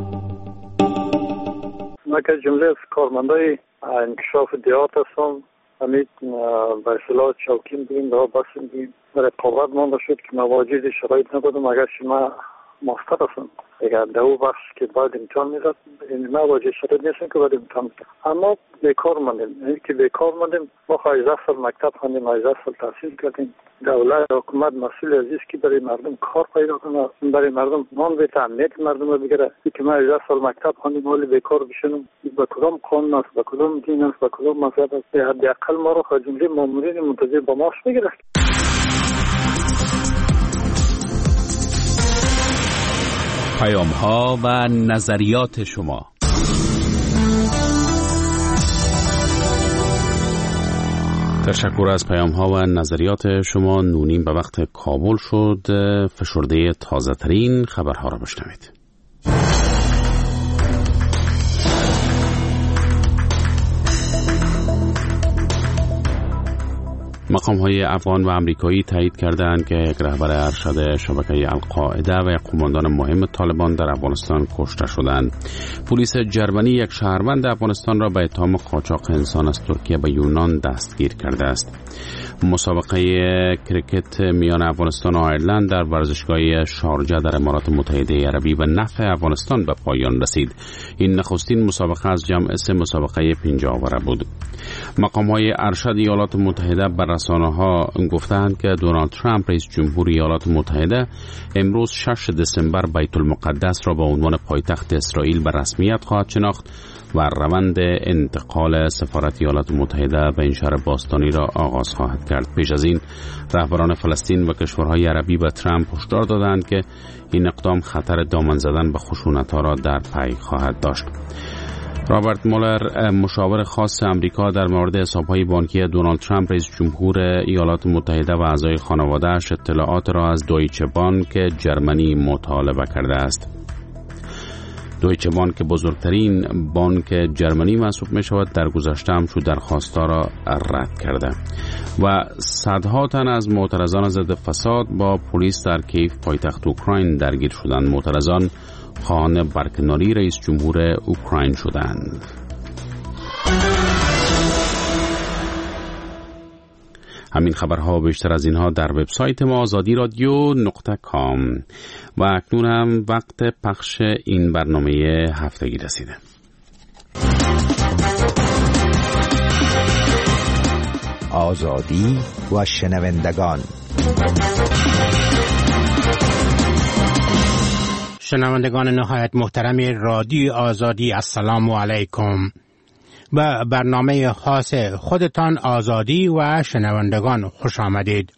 Speaker 19: من که جمله از کارمندای انکشاف دیات هستم امید به اصطلاح چوکیم بگیم و بسیم بگیم رقابت مانده شد که مواجه شرایط نبودم. اگر شما ماستر هستم اگر در او بخش که باید امتحان میداد مواجه شرایط نیستم که باید امتحان میداد، اما بیکار ماندیم. این که بیکار ماندیم، ما 18 سال مکتب خواندیم، 18 سال تحصیل کردیم. دولت حکومت مسئول عزیز که برای مردم کار پیدا کنه، برای مردم نان بیت، امنیت مردم رو بگیره. که ما 18 سال مکتب خواندیم ولی بیکار بشینیم، به کدام قانون است، به کدام دین است، به کدام مذهب است؟ حداقل ما رو خواجملی مامورین منتظر با معاش بگیره.
Speaker 1: پیام‌ها و نظریات شما. تشکر از پیام‌ها و نظریات شما. نونیم به وقت کابل شد. فشرده تازه ترین خبرها را بشنوید. مقام‌های افغان و امریکایی تایید کردند که یک رهبر ارشد شبکه القاعده و یک قماندان مهم طالبان در افغانستان کشته شدند. پلیس جرمنی یک شهروند افغانستان را به اتهام قاچاق انسان از ترکیه به یونان دستگیر کرده است. مسابقه کرکت میان افغانستان و آیرلند در ورزشگاه شارجه در امارات متحده عربی به نفع افغانستان به پایان رسید. این نخستین مسابقه از جمع 3 مسابقه 5 آوره بود. مقام‌های ارشد ایالات متحده بر رسانه‌ها گفتند که دونالد ترامپ رئیس جمهور ایالات متحده امروز 6 دسامبر بیت المقدس را به عنوان پایتخت اسرائیل به رسمیت خواهد شناخت و روند انتقال سفارت ایالات متحده به این شهر باستانی را آغاز خواهد کرد. پیش از این رهبران فلسطین و کشورهای عربی به ترامپ هشدار دادند که این اقدام خطر دامن زدن به خشونت‌ها را در پی خواهد داشت. رابرت مولر مشاور خاص امریکا در مورد حساب‌های بانکی دونالد ترامپ رئیس جمهور ایالات متحده و اعضای خانواده‌اش اطلاعات را از دویچه بانک جرمنی مطالبه کرده است. دویچه بانک که بزرگترین بانک جرمنی محسوب می شود در گذشته هم شو درخواست‌ها را رد کرده و صدها تن از معترضان ضد فساد با پلیس در کیف پایتخت اوکراین درگیر شدند. معترضان خواهان برکناری رئیس جمهور اوکراین شدند. همین خبرها و بیشتر از اینها در وبسایت ما azadi.radio.com و اکنون هم وقت پخش این برنامه هفتگی رسیده.
Speaker 2: آزادی و شنوندگان.
Speaker 20: شنوندگان نهایت محترم رادیو آزادی، السلام علیکم. به برنامه خاص خودتان آزادی و شنوندگان خوش آمدید.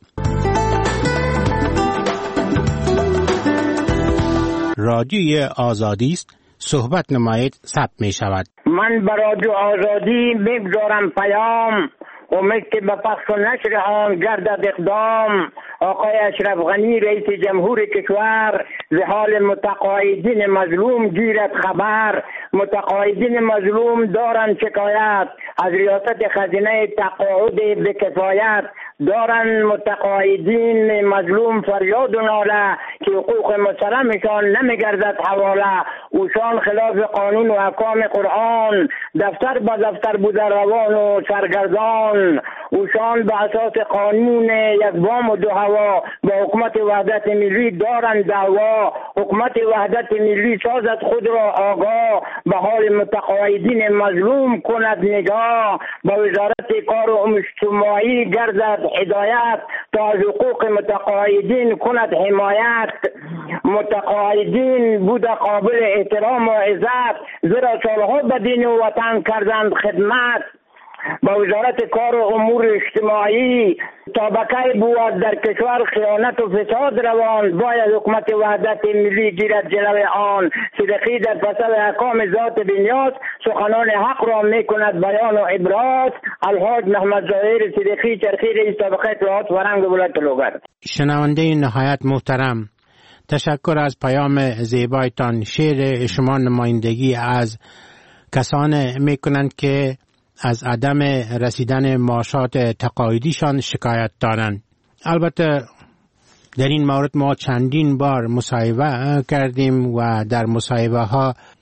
Speaker 20: رادیو آزادی است، صحبت نمایید ثبت می شود.
Speaker 21: من به رادیو آزادی میگذارم پیام، امید که به پخش و نشر آن گردد اقدام. آقای اشرف غنی رئیس جمهور کشور ز حال متقاعدین مظلوم گیرد خبر. متقاعدین مظلوم دارند شکایت از ریاست خزینه تقاعد به کفایت. دارند متقاعدین مظلوم فریاد و ناله که حقوق مسلمشان نمیگردد حواله. اوشان خلاف قانون و احکام قرآن، دفتر به دفتر بوده روان و سرگردان. اوشان به اساس قانون یک بام و دو هوا با حکومت وحدت ملی دارند دعوا. حکومت وحدت ملی سازد خود را آگاه، به حال متقاعدین مظلوم کند نگاه. با وزارت کار و اجتماعی گردد هدایت، تا از حقوق متقاعدین کند حمایت. متقاعدین بود قابل احترام و عزت، زیرا سالها به دین و وطن کردند خدمت. با وزارت کار و امور اجتماعی طبقه بود در کشور خیانت و فساد روان. باید حکومت وحدت ملی گیرد جلوی آن. صدقی در فصل احکام ذات بنیاد سخنان حق را میکند بیان و ابراز. الحاج محمد ظاهر صدقی چرخی رئیس طبقه اطلاعات فرهنگ ولایت لوگر.
Speaker 20: شنونده نهایت محترم، تشکر از پیام زیبایتان. شعر شما نمایندگی از کسان میکنند که از عدم رسیدن معاشات تقاعدیشان شکایت دارند. البته در این مورد ما چندین بار مصاحبه کردیم و در مصاحبه ها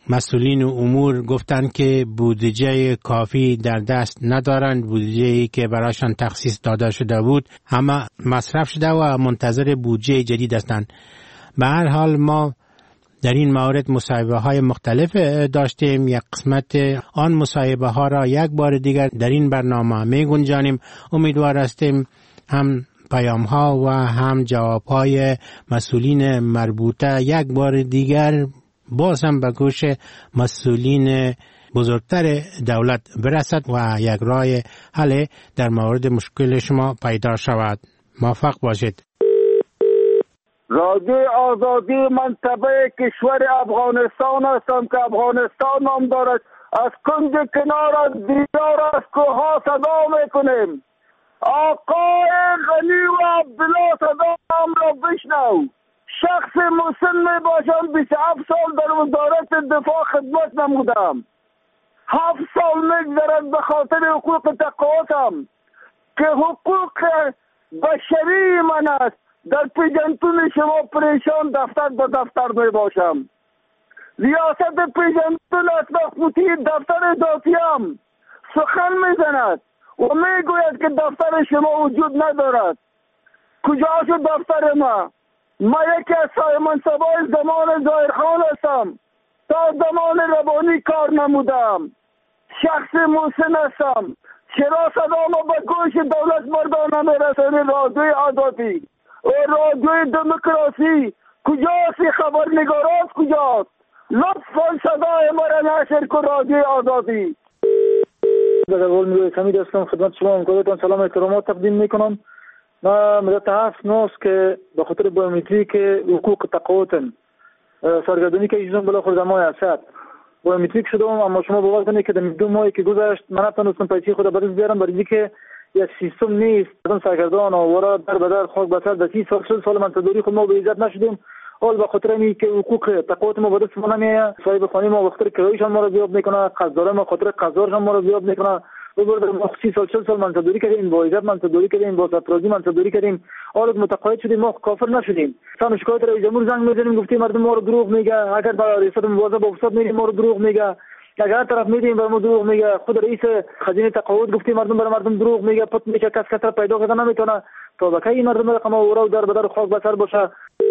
Speaker 20: مسئولین امور گفتند که بودجه کافی در دست ندارند. بودجه‌ای که برایشان تخصیص داده شده بود همه مصرف شده و منتظر بودجه جدید هستند. به هر حال ما در این مورد مصاحبه های مختلف داشتیم. یک قسمت آن مصاحبه ها را یک بار دیگر در این برنامه می گنجانیم. امیدوار هستیم هم پیام ها و هم جواب های مسئولین مربوطه یک بار دیگر باز هم به گوش مسئولین بزرگتر دولت برسد و یک راه حل در مورد مشکل شما پیدا شود. موفق باشید.
Speaker 3: رادیوی آزادی منطقه کشور افغانستان هستم که افغانستان نام دارد. از کنج کنار از دیار از کوها صدا میکنیم. آقای غنی و عبدالله صدام را بشنو. شخص مسن می باشم. 27 سال در وزارت دفاع خدمت نمودم. 7 سال میگذرد به خاطر حقوق تقاعدم که حقوق بشری من است. در پیجنتون شما پریشان دفتر به دفتر می باشم. ریاست پیجنتون اسناخوتی دفتر ذاتیم سخن میزند و میگوید که دفتر شما وجود ندارد. کجا شد دفتر ما؟ ما یکی از منصبای زمان ظاهرخان هستم. تا زمان ربانی کار نمودم. شخص محسن هستم. چرا صدا ما به گوش دولت مردان نمیرسانی؟ رادیوی آزادی و رادیوی دموکراسی کجاست؟ خبرنگارات کجاست؟ لطفا صدای ما را نشر کن. رادیوی آزادی.
Speaker 22: در اول میگوی حمید هستم. خدمت شما همکارتان سلام احترامات تقدیم میکنم. ما مدت 7 ماه که به خاطر بیومتریک حقوق تقاعدم سرگردانی که ایشون بالاخره زمان هست بیومتریک شدم، اما شما باور کنید که در 2 ماهی که گذشت من نتونستم پیسه خود برای بیارم، برای اینکه یک سیستم نیست. آدم سرگردان و در بدر خاک بسر در 30 سال منتظری خود ما به عزت نشدیم. حال به خاطر اینکه که حقوق تقاعد ما به دست ما نمیاد، صاحب خانه ما به خاطر کرایه‌شان ما را زیاد میکنه، قرضدار ما خاطر قرضدارشان ما را زیاد میکنه. ببرد ما 30 سال 40 سال منتظری کردیم، با عزت منتظری کردیم، با سرفرازی منتظری کردیم. حالا متقاعد شدیم، ما کافر نشدیم. سان شکایت رئیس جمهور زنگ میزنیم گفتیم مردم ما رو دروغ میگه. اگر با ریاست مواظب افتاد میریم ما رو دروغ میگه. اگر طرف میدیم بر ما دروغ میگه. خود رئیس خزینه تقاعد گفتیم مردم بر مردم دروغ میگه. پت میشه کس را پیدا کنه نمیتونه. تا بکی این مردم رقم و در بدر خاک بسر باشه.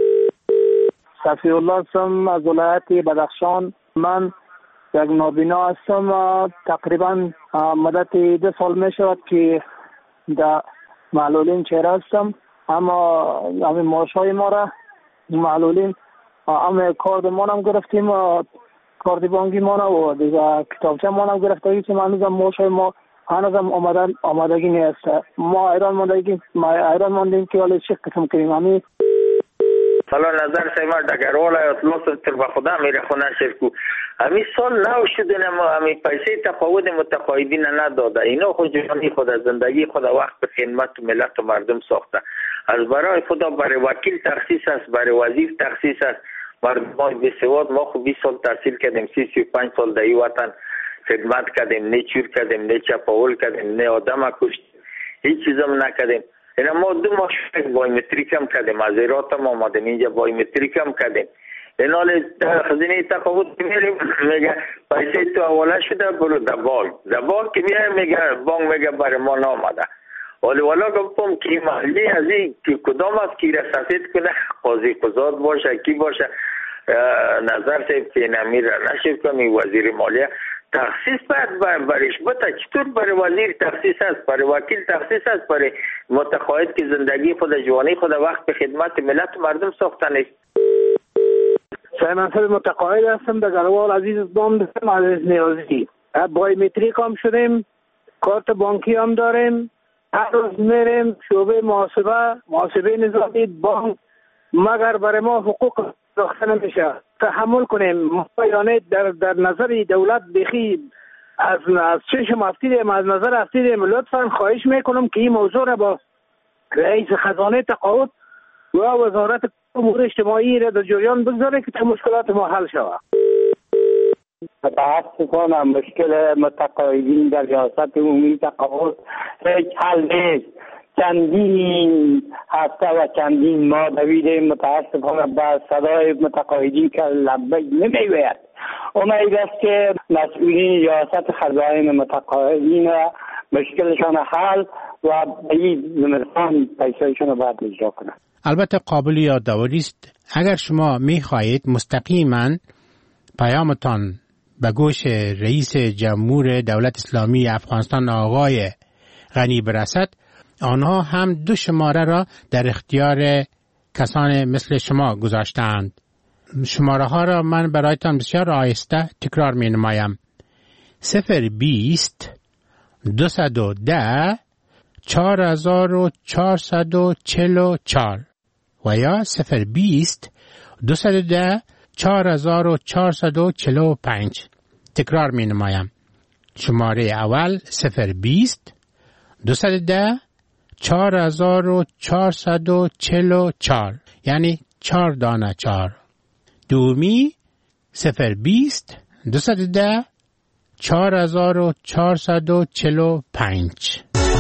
Speaker 23: صفی الله هستم از ولایت بدخشان. من یک نابینا هستم. تقریبا مدت 2 سال می شود که در معلولین چهره هستم، اما همین معاش های ما را معلولین همه کارد ما هم گرفتیم، کارد بانکی ما را و دیگه کتابچه ما هم گرفته که هنوزم معاش های ما هنوزم آمادگی نیست. ما ایران ماندیم که حالا چه قسم کنیم. همین
Speaker 24: حالا نظر سیمار دگروالا اطلاس تر به خدا میره خونه شرکو همین سال نو شده ما همین پیسه تقاعد متقاعدین نداده. اینا خود جانی خود زندگی خود وقت به خدمت ملت و مردم ساخته. از برای خدا برای وکیل تخصیص است، برای وزیر تخصیص است. مردمان بی‌سواد ما خود 20 سال تحصیل کردیم، 35 سال در این وطن خدمت کردیم، نه چور کردیم، نه چپاول کردیم، نه آدم کشتیم، هیچ چیزم نکردیم. اینا ما 2 ماه بایومتریک هم کردیم، از ایرات هم آمدیم اینجا بایومتریک هم کردیم. اینا خزینه تقاعد میریم میگه پیسه تو حواله شده برو دبال که میگه بانک میگه برای ما نامده. والا گفتم که محلی از این که کدام است که را سفید کنه، قاضی قضات باشه کی باشه، نظر سیب که نمیر نشید کنی وزیر مالیه تخصیص باید برش بتا. چطور برای وزیر تخصیص است، برای وکیل تخصیص است، برای متقاعد که زندگی خود جوانی خود وقت به خدمت ملت و مردم ساختن است.
Speaker 23: منصب متقاعد هستم در گروال عزیز دام دستم عزیز نیازی. بایومتریک هم شدیم، کارت بانکی هم داریم. هر روز میریم شعبه محاسبه نظامی بانک، مگر برای ما حقوق ساخته نمیشه. تحمل کنیم. ما یعنی در نظر دولت بخی از چشم افتیدیم، از نظر افتیدیم. لطفا خواهش میکنم که این موضوع را با رئیس خزانه تقاعد و وزارت امور اجتماعی را در جریان بگذاره که تا مشکلات ما حل شود.
Speaker 21: بحث کنم مشکل متقاعدین در ریاست عمومی تقاعد هیچ حل نیست. چندین هفته و چندین ماه دویدیم، متاسفانه با صدای متقاعدین که لبیک نمیگوید. امید است که مسئولین ریاست خزائن متقاعدین مشکلشان حل و به این زمستان پیسایشان باید اجرا کنند.
Speaker 20: البته قابل یادآوری است اگر شما می‌خواهید مستقیما پیامتان به گوش رئیس جمهور دولت اسلامی افغانستان آقای غنی برسد، آنها هم 2 شماره را در اختیار کسان مثل شما گذاشتند. شماره ها را من برایتان بسیار آهسته تکرار می نمایم. 020 210 4444 و یا 020 210 4445. تکرار می نمایم. شماره اول 020 210 4444 یعنی 4 دانه 4. دومی 020 210 4445.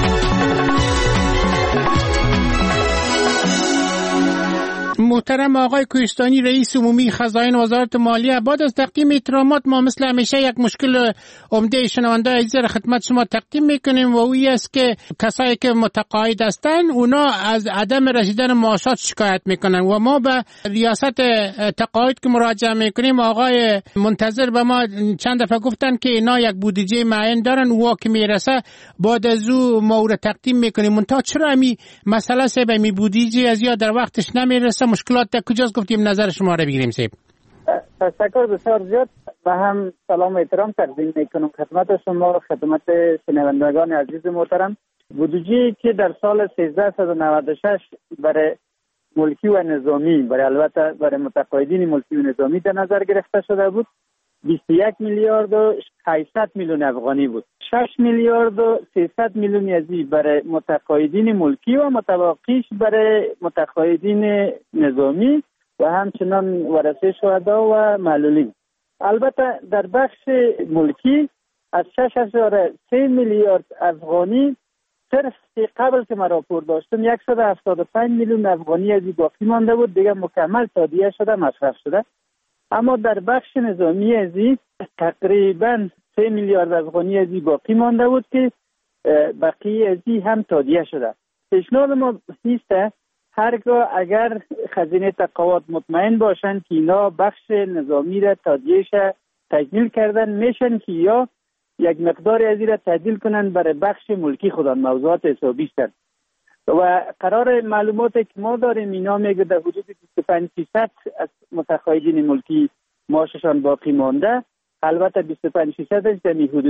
Speaker 20: محترم آقای کوهستانی رئیس عمومی خزائن وزارت مالیه، بعد از تقدیم احترامات ما مثل همیشه یک مشکل عمده شنونده عزیز را خدمت شما تقدیم میکنیم و اویی است که کسایی که متقاعد هستند اونا از عدم رسیدن معاشات شکایت میکنن و ما به ریاست تقاعد که مراجعه میکنیم آقای منتظر به ما چند دفعه گفتن که اینا یک بودجه معین دارن و که میرسه بعد از او ما او را تقدیم میکنیم. منتها چرا امی مسئله سه به می بودجه از یا در وقتش نمیرسه؟ مشکلات در کجاست؟ گفتیم نظر شما را بگیریم. سیب
Speaker 22: تشکر بسیار زیاد و هم سلام و احترام تقدیم میکنم خدمت شما، خدمت شنوندگان عزیز محترم. بودجه که در سال 1396 برای ملکی و نظامی، البته برای متقاعدین ملکی و نظامی در نظر گرفته شده بود، 21 میلیارد و 800 میلیون افغانی بود. 6 میلیارد و 300 میلیون ازی برای متقاعدین ملکی و متبقیش برای متقاعدین نظامی و همچنان ورثه شهدا و معلولین. البته در بخش ملکی از 6.3 میلیارد افغانی صرف قبل که ما راپور داشتم 175 میلیون افغانی ازی باقی مانده بود، دیگه مکمل تادیه شده، مصرف شده. اما در بخش نظامی ازی تقریبا 3 میلیارد افغانی ازی باقی مانده بود که بقیه ازی هم تادیه شده. پیشنهاد ما ایسته هرگاه اگر خزینه تقاعد مطمئن باشند که اینا بخش نظامی را تادیهش تجمیل کردن میشن که یا یک مقدار ازی را تعدیل کنن برای بخش ملکی خودان، موضوعات حسابی است. و قرار معلوماتی که ما داریم اینا میگه در حدود 25% از متقاعدین ملکی معاششان باقی مانده. البته 25% در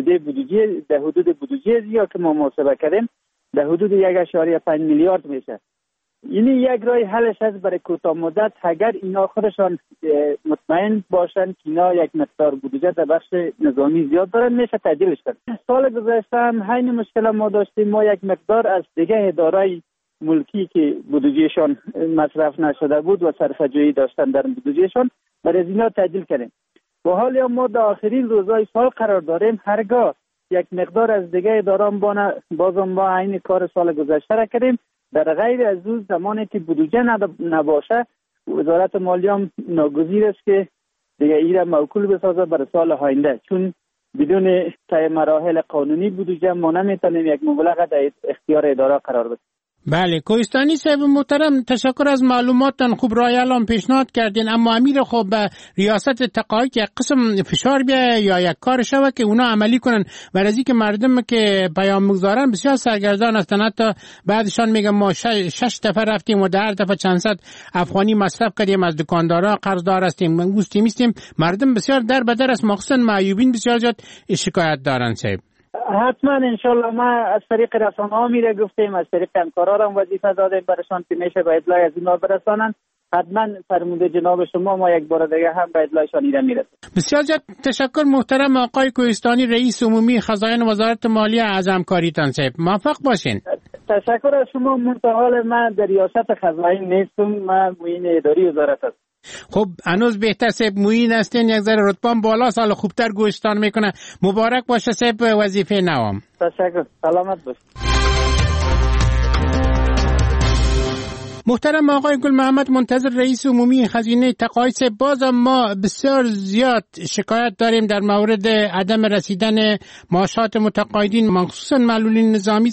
Speaker 22: حدود بودجه یا که ما محاسبه کردیم در حدود 1.5 میلیارد میشه. یعنی یک راه حلش هست برای کوتاه مدت اگر اینا خودشان مطمئن باشن که اینا یک مقدار بودجه در بخش نظامی زیاد دارن میشه تعدیلش کرد. سال گذشته هم همین مشکل ما داشتیم، ما یک مقدار از دیگه ادارای ملکی که بودجهشان مصرف نشده بود و صرفه‌جویی داشتن در بودجهشان برای اینا تعدیل کردیم. و حالی ما در آخرین روزهای سال قرار داریم هرگاه یک مقدار از دیگه اداران بازم با عین کار سال گذشته را کردیم. در غیر از اون زمانی که بودجه نباشه وزارت مالیه هم ناگزیر است که دیگه این را موکول بسازه برای سال آینده، چون بدون طی مراحل قانونی بودجه ما نمیتونیم یک مبلغ در اختیار اداره قرار بدیم.
Speaker 20: بله، کوهستانی صاحب محترم تشکر از معلوماتتان. خوب رای الان پیشنهاد کردین، اما امیر خب به ریاست تقاعد یک قسم فشار بیایه یا یک کار شوه که اونا عملی کنن، برای اینکه مردم که پیام میگذارن بسیار سرگردان هستن. حتی بعدشان میگن ما 6 دفعه رفتیم و در دفعه چند صد افغانی مصرف کردیم، از دکاندارا قرضدار هستیم، منگوستی میستیم. مردم بسیار در بدر است، مخصوصا معیوبین بسیار زیاد شکایت دارن. صاحب
Speaker 22: حتما انشالله ما از طریق رسانه ها میره گفتیم، از طریق همکارا هم وظیفه دادیم برشان که میشه به اطلاع از اینا برسانن. حتما فرموده جناب شما ما یک بار دیگه هم به اطلاعشان میرسیم.
Speaker 20: بسیار زیاد تشکر محترم آقای کوهستانی رئیس عمومی خزائن وزارت مالیه از همکاریتان. صاحب موفق باشین.
Speaker 22: تشکر از شما. منتها من در ریاست خزائن نیستم، من معین اداری وزارت هستم.
Speaker 20: خب هنوز بهتر صاحب معین هستین، یک ذره رتبه‌ام بالا سال خوبتر گوشتان میکنه. مبارک باشه صاحب وظیفه نوام.
Speaker 22: تشکر، سلامت باشید.
Speaker 20: محترم آقای گل محمد منتظر، رئیس عمومی خزینه تقاعد، باز ما بسیار زیاد شکایت داریم در مورد عدم رسیدن معاشات متقاعدین مخصوصا معلولین نظامی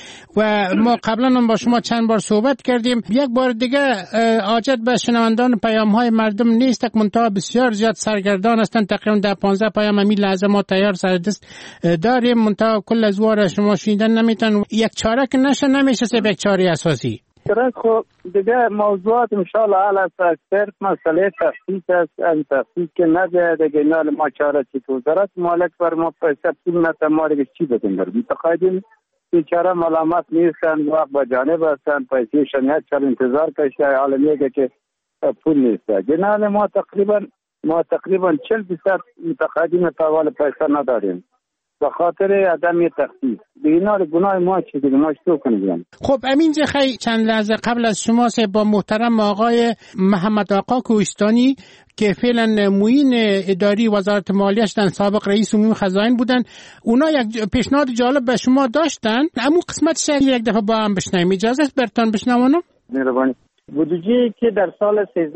Speaker 20: و ما قبلا هم با شما چند بار صحبت کردیم. یک بار دیگه حاجت به شنوندان پیام های مردم نیست که منتها بسیار زیاد سرگردان هستند. تقریبا در 15 پیام همین لحظه ما تیار سر دست داریم، منتها کل ازوار شما شنیدن نمیتن. یک چاره که نمیشه یک چاره اساسی.
Speaker 23: خب دیگه موضوعات انشاءالله حل است. اکثر مسئله تخصیص است. این تخصیص که نده دیگه نال ما چاره چی تو وزارت مالک بر ما پیسه پول نتا ما دیگه چی بدیم بر متقاعدین بیچاره ملامت نیستن، وقت با جانب هستن، پیسه شنیت چل انتظار کشته عالمیه که پول نیسته. جنال ما تقریبا 40% متقاعدین تاوال پیسه نداریم به خاطر عدم تخصیص. بینار گناه ما چی دیگه ما چطور کنیم؟
Speaker 20: خب امین خیلی چند لحظه قبل از شما با محترم آقای محمد آقا کوهستانی که فعلا معین اداری وزارت مالیه هستند، سابق رئیس عمومی خزائن بودن، اونا یک پیشنهاد جالب به شما داشتن. اما قسمتش یک دفعه با هم بشنویم. اجازه است برتون بشنوانم؟
Speaker 23: مهربانی. بودجه که در سال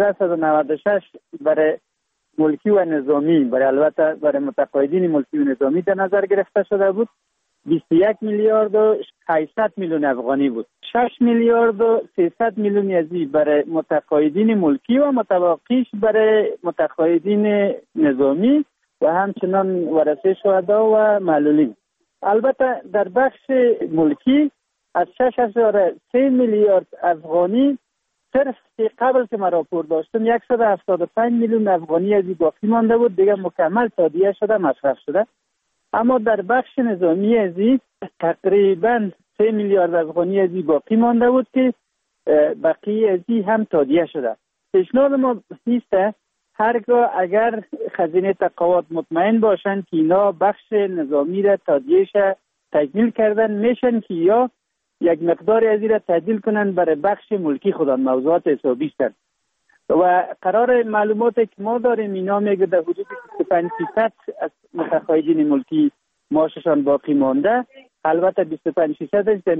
Speaker 23: 1396 برای ملکی و نظامی، البته برای متقاعدین ملکی و نظامی در نظر گرفته شده بود، 21 میلیارد و 800 میلیون افغانی بود. 6 میلیارد و 300 میلیون ازی برای متقاعدین ملکی و متبقیش برای متقاعدین نظامی و همچنان ورثه شهدا و معلولین. البته در بخش ملکی از 6.3 میلیارد افغانی صرف قبل که ما راپور داشتم 175 میلیون افغانی ازی باقی مانده بود، دیگه مکمل تادیه شده، مصرف شده. اما در بخش نظامی ازی تقریبا 3 میلیارد افغانی ازی باقی مانده بود که بقیه ازی هم تادیه شده. پیشنهاد ما نیسته هرگاه اگر خزینه تقاعد مطمئن باشن که اینا بخش نظامی را تادیهش تکمیل کردن میشن که یا یک مقدار ازی را تعدیل کنن برای بخش ملکی خودان. موضوعات حسابی است و قرار معلومات که ما داریم اینا میگه در حدود 25% از متقاعدین ملکی معاششان باقی مانده. البته 25% از در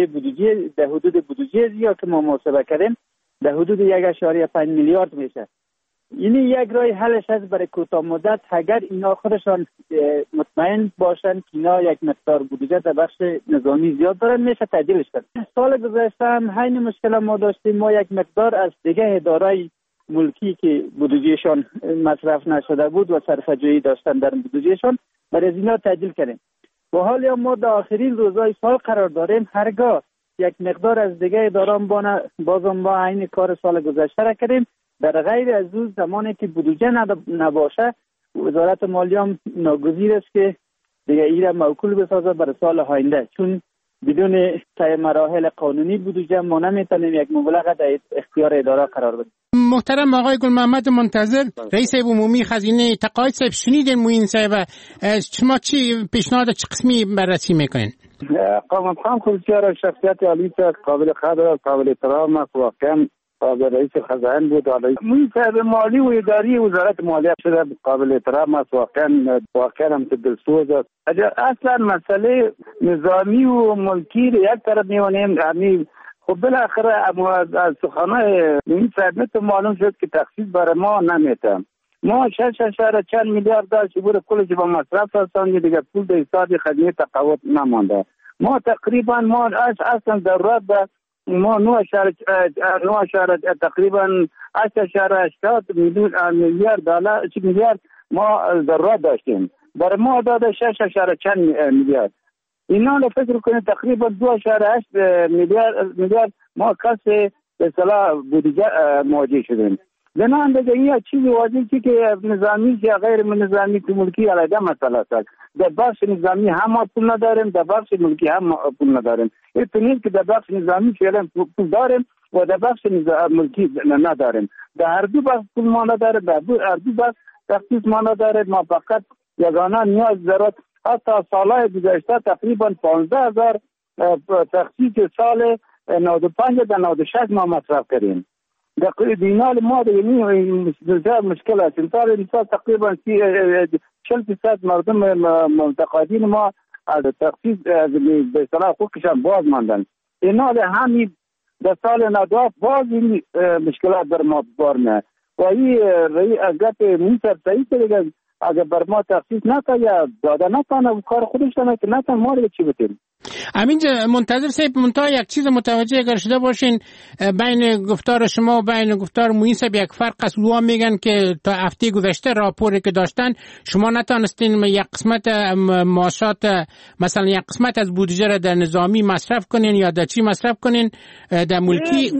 Speaker 23: حدود بودجه یا که ما محاسبه کردیم در حدود 1.5 میلیارد میشه. این یک راه حلش است برای کوتاه مدت اگر اینا خودشان مطمئن باشن که اینا یک مقدار بودجه در بخش نظامی زیاد دارن میشه تعدیلش کرد. سال گذشته هم همین مشکل ما داشتیم. ما یک مقدار از دیگه ادارای ملکی که بودجهشان مصرف نشده بود و صرفه‌جویی داشتن در بودجهشان برای اینا تعدیل کردیم. و حالا ما در آخرین روزهای سال قرار داریم هرگاه یک مقدار از دیگه اداران بازم ما این کار سال گذشته را کردیم. در غیر از اون زمانی که بودجه نباشه وزارت مالیه هم ناگزیر است که دیگه ایره موکول بسازه برای سال آینده، چون بدون طی مراحل قانونی بودجه ما نمیتونیم یک مبلغ در اختیار اداره قرار بدیم.
Speaker 20: محترم آقای گل محمد منتظر، رئیس عمومی خزینه تقاعد، شنیدین موین صاحب شما چی پیشنهاد چه قسمی بررسی میکنین؟
Speaker 23: قامت خان خودشیار شخصیت عالی قابل قدر و قابل احترام است. واقعا رئیس خزائن بود. موین صاحب مالی و اداری وزارت مالیه شده قابل احترام است. واقعا هم دلسوز است. اصلا مسئله نظامی و ملکی رو یک طرف میونیم. خب بالاخره از سخنهای موین صاحب معلوم شد که تخصیص برای ما نمیتم. ما 6.4 میلیارد داشت بود کلش با مصرف هستن دیگه پول به حساب خزینه تقاعد نمانده. ما تقریبا اصلا ضرورت به ما 9 تقریبا 8.80 میلیارد دلار میلیارد ما ضرورت داشتیم. برای ما داده 6.4 میلیارد. اینا رو فکر کنید تقریبا 2.8 میلیارد ما کس به اصطلاح بودجه مواجه شدیم. بنابراین دیگه این چیزی واجبی که نظامی یا غیر نظامی تو ملکی علیه مسئله است. در بخش نظامی هم ما پول نداریم، در بخش ملکی هم پول نداریم. این که در بخش نظامی فعلا پول داریم و در بخش ملکی نداریم. در هر دو بخش پول ما نداریم، در هر دو بخش تخصیص ما نداریم. ما فقط یگانه نیاز ضرورت حتی سالهای گذشته تقریبا 15,000 تخصیص سال 95 تا 96 ما مصرف کردیم. در دینال ما دیگه مشکل است. مثال تقریبا 40% مردم متقاعدین ما از تخصیص به اصطلاح حقوقشان باز ماندن. اینا همین
Speaker 3: در سال 92 باز این مشکلات بر ما بار میاد و این گپ منصف صحیح دیگه اگر بر ما تخصیص نکنه یا داده نکنه کار خودش کنه که نکنه ما رو چی بتیم.
Speaker 20: همینجا منتظر صاحب منتها یک چیز متوجه اگر شده باشین بین گفتار شما و بین گفتار موین صاحب یک فرق است. او میگن که تا هفته گذشته راپوری که داشتن شما نتونستین یک قسمت معاشات مثلا یک قسمت از بودجه را در نظامی مصرف کنین یا در چی مصرف کنین در ملکی.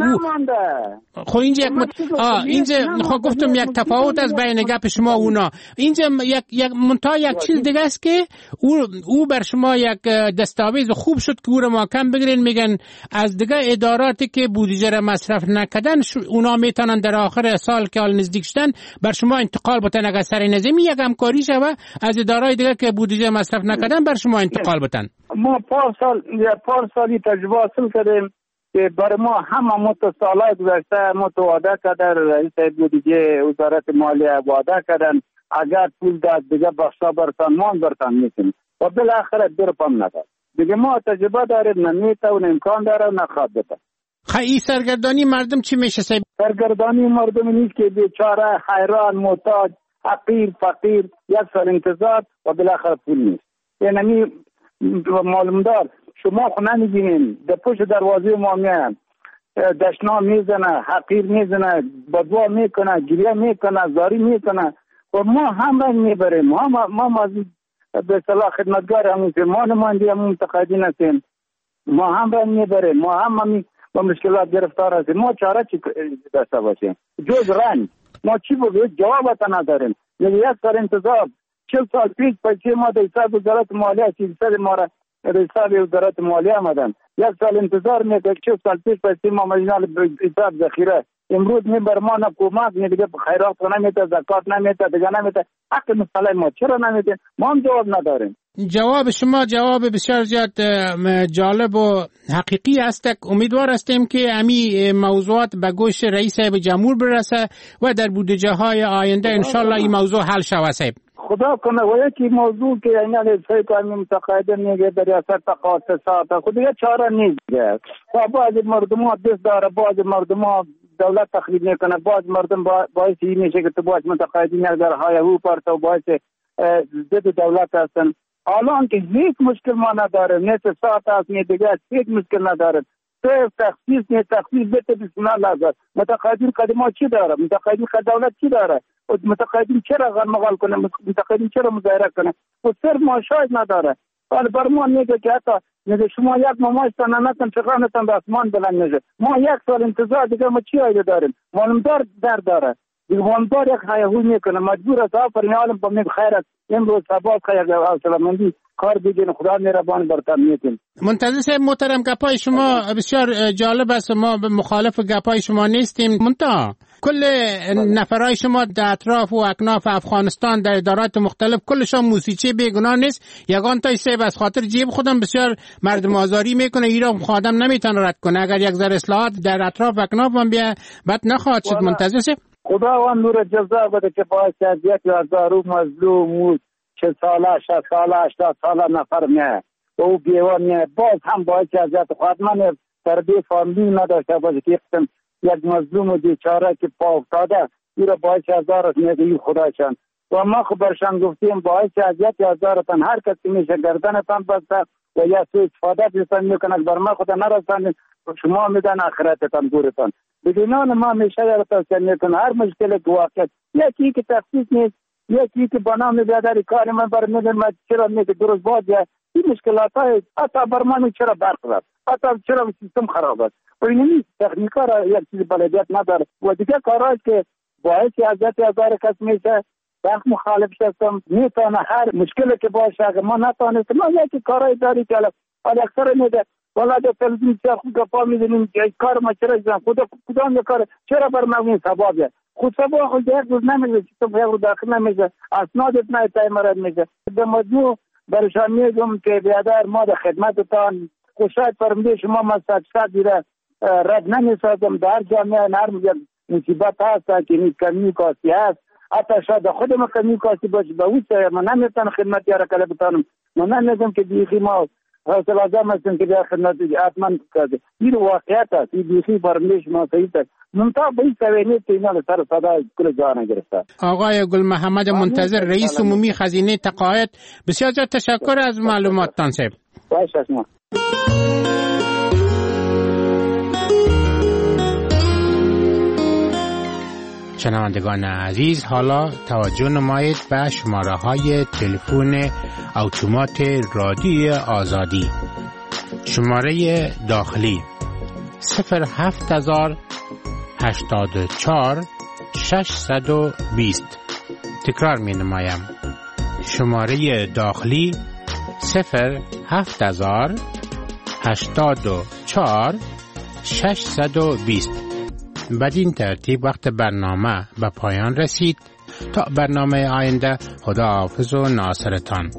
Speaker 20: خب اینجا اینجا خب گفتم یک تفاوت از بین گپ شما و اونا. اینجا یک منتها یک چیز دیگه است که او بر شما یک دستاویز خوب شد که او را محکم بگیرین. میگن از دیگه اداراتی که بودجه را مصرف نکردن اونا میتونن در آخر سال که حال نزدیک شدن بر شما انتقال بتن. اگر سر نظامی یک همکاری شوه از ادارای دیگه که بودجه مصرف نکردن بر شما انتقال بتن.
Speaker 3: ما پار سالی تجربه حاصل کردیم که برای ما همه متصالات گذشته متواده کردن. رئیس بودجه وزارت مالیه واده کردن اگر پول داد دیگه بخشا برتان مان برتان میتونیم و بالاخره دیر پام نداد. دیگه ما تجربه داریم نمیته و امکان داره نخواد بده.
Speaker 20: خیلی سرگردانی مردم چی میشه صاحب؟
Speaker 3: سرگردانی مردم نیست که بیچاره حیران محتاج حقیر فقیر یک سال انتظار و بالاخره پول نیست. یعنی معلوم دار شما خونه نمیگینین در پشت دروازه ما میان دشنا میزنه حقیر میزنه بدوا میکنه گریه میکنه زاری میکنه و ما هم رنگ میبریم. ما به صلاح خدمتگار همون که ما نماینده همون منتقدین هستیم ما هم رنگ میبریم. ما هم با مشکلات گرفتار هستیم. ما چاره چی داشته باشیم جز رنگ؟ ما چی بگوید جوابت نداریم. یک سال انتظار 40 سال پیش پیسه ما در حساب وزارت مالیه 300 ما را در حساب وزارت مالیه آمدن. یک سال انتظار میده 40 سال پیش پیسه ما مجنال حساب ذخیره امروز بر ما نه کمک نه دیگه خیرات نمیده زکات نمیده دیگه نمیده. حق مسئله ما چرا نمیده؟ ما هم جواب نداریم.
Speaker 20: جواب شما جواب بسیار زیاد جالب و حقیقی است. امیدوار هستیم که امی موضوعات به گوش رئیس جمهور برسه و در بودجه های آینده انشالله این موضوع حل شود. صاحب
Speaker 3: خدا کنه و یکی موضوع که یعنی سعی کنیم متقاعدین میگه در ریاست تقاطعات خود یه چاره نیست. بعضی مردم ها دست داره بعضی مردم ها دولت تخریب میکنه بعضی مردم باعث این میشه که تو باید متقاعدین در هایهو پرت و باعث ضد دولت هستن. الان که هیچ مشکل ما نداره نه ساعت است نه دیگه هیچ مشکل نداره. صرف تخصیص نه تخصیص بده بسنا لازم. متقاعدین قدمات چی داره؟ متقاعدین دولت چی داره؟ و متقاعدین چرا غرمغال کنه؟ متقاعدین چرا مظاهره کنه؟ و صرف معاشات نداره. ولی بر ما میگه که حتی میگه شما یک ماماش تنانتن چقدرتن به آسمان بلند میشه. ما یک سال انتظار دیگه ما چی آیده داریم؟ معلومدار درد داره. دیوانبار یک هایهو میکنه مجبور است آفرین عالم با میگه خیرت امروز ثبات خیر سلامتی کار دیگه خدا مهربان برتن میتین.
Speaker 20: منتظر صاحب محترم گپای شما بسیار جالب است. ما به مخالف گپای شما نیستیم. منتها کل نفرای شما در اطراف و اکناف افغانستان در ادارات مختلف کلشان موسیقی بیگناه نیست. یگان تا صاحب از خاطر جیب خودم بسیار مردم آزاری میکنه. ایران خادم نمیتونه رد کنه. اگر یک ذره اصلاحات در اطراف و اکناف هم بیا بد نخواهد شد. منتظر صاحب
Speaker 3: خدا نور جزا بده که باعث اذیت هزارو مظلوم 40 ساله 60 ساله 80 ساله نفر میه او بیوان میه باز هم باعث اذیت خواهد. من تربیه فامیلی نداشته باشه که یک مظلوم و بیچاره که پا افتاده این را باعث هزار میگه خدایشان و ما خبرشان گفتیم باعث اذیت هزارتان هر کسی میشه گردنتان بسته و یا سوء استفاده بیتان میکنند بر ما خدا نرسانید شما میدن آخرتتان گورتان. بدینان ما میشه یا توصیه میکنه هر مشکل که واقع یکی که تخصیص نیست یکی که بنا میبیاداری کار من بر میدن ما چرا میگه درست باید این مشکلات های حتی بر ما چرا برق رفت حتی چرا سیستم خراب است و این نیست تکنیکا را یک چیز بلدیت نداره و دیگه کارهایی که باعث اذیت هزار کس میشه وقت مخالف شدم میتونه هر مشکلی که باشه اگر ما نتونستیم ما یکی کارهای داری که حالا اکثر میده والا در تلویزیون خود گپا میدونیم کار ما چرا ایزن کدام یک کار چرا بر مبنی سبابه خود سبا خود یک روز نمیده که تو یک روز داخل نمیده اسنادت نایتای مرد میده به مجموع برشان میگم که بیادر ما در خدمتتان خوشایت فرمده شما مستقصد دیره رد نمیسازم در جامعه نرم مصیبت هست که این کمی کاسی هست حتی شاید خود ما کمی کاسی باشه به اوسته من نمیتونم خدمت یاره کله بتانم من نمیدونم که دیگه ما لازم است که در خدمت حتما کرده. این واقعیت است. این دوستی برمیش ما صحیح است. منتها به این توانید که اینا سر صدا کل جا نگرفته.
Speaker 20: آقای گل محمد منتظر رئیس عمومی خزینه تقاعد، بسیار زیاد تشکر از معلوماتتان صاحب.
Speaker 3: باشه شما.
Speaker 20: شنوندگان عزیز، حالا توجه نمایید به شماره های تلفن اتومات رادیوی آزادی. شماره داخلی 07084 620. تکرار می نمایم. شماره داخلی 07084 620. بدین ترتیب وقت برنامه به پایان رسید. تا برنامه آینده، خداحافظ و ناصرتان.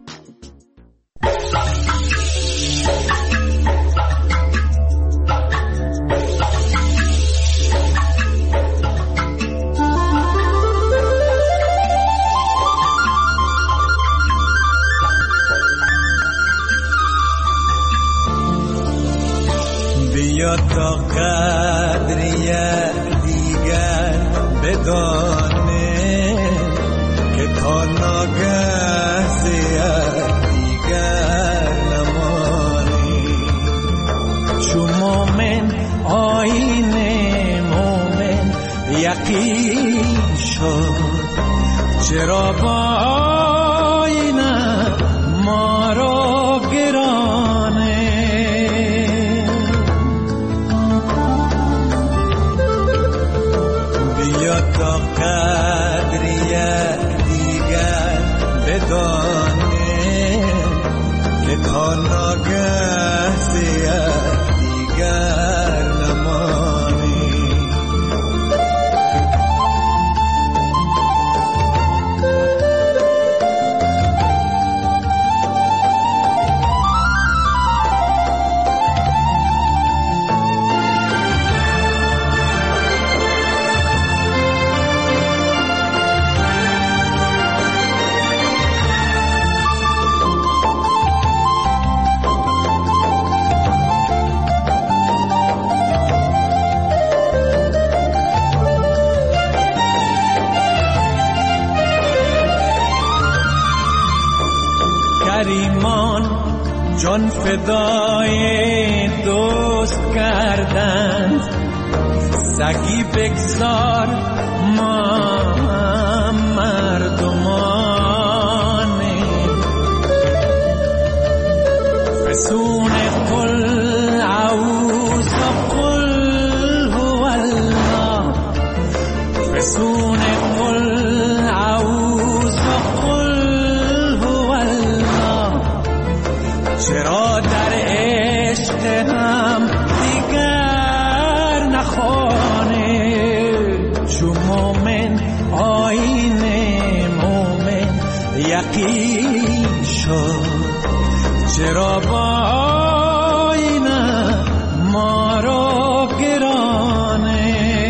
Speaker 4: بیا تا قدری دیگر بدانه که تا ناگه زیاد دیگر نمانی. چو مومن آیین مومن یقین شد، چرا با آینه ما را گرانه. تا قدری دیگر بدانه که تا ناگه زیاد دیگر نمانی. کریمان جان فدای دوست کردند، سگی بگذار ما مردمانیم. فسون قل اعوذ قل هو الله، فسون قل اعوذ قل هو الله. چرا در عشق هم دیگر نخوانه؟ چو مومن آیین مومن یقین شد، چرا با آینه ما را گرانه.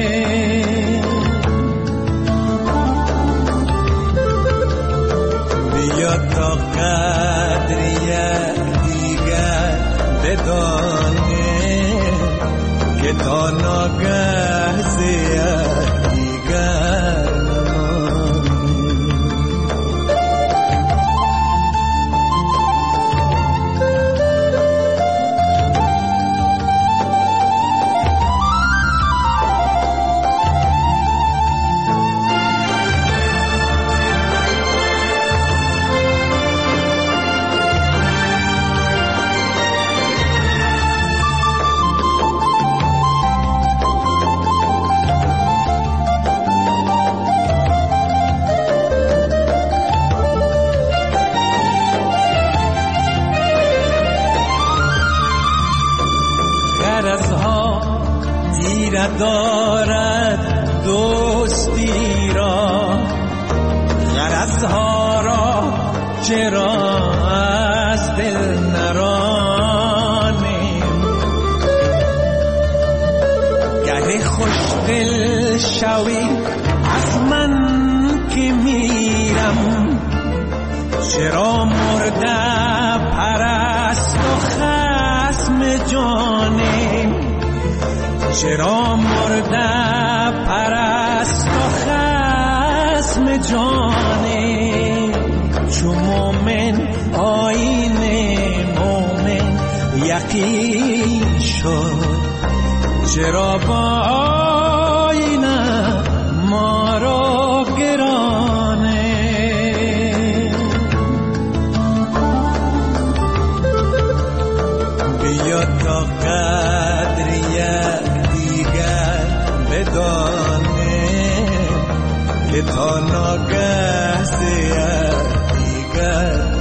Speaker 4: بیا تا قدری دیگر بدانه که تا ناگه زیاد دیگر دارد دوستی را، غرضها را چرا از دل نرانیم. گه خوش دل شوی از من که میرم، چرا مرده پرست و چرا مرده پرست و خصم جانه چو مومن آیین مومن یقین شد چرا با آینه ما را گرانه بیا تا قدر یک دیگر بدانه که تا ناگه یک دیگر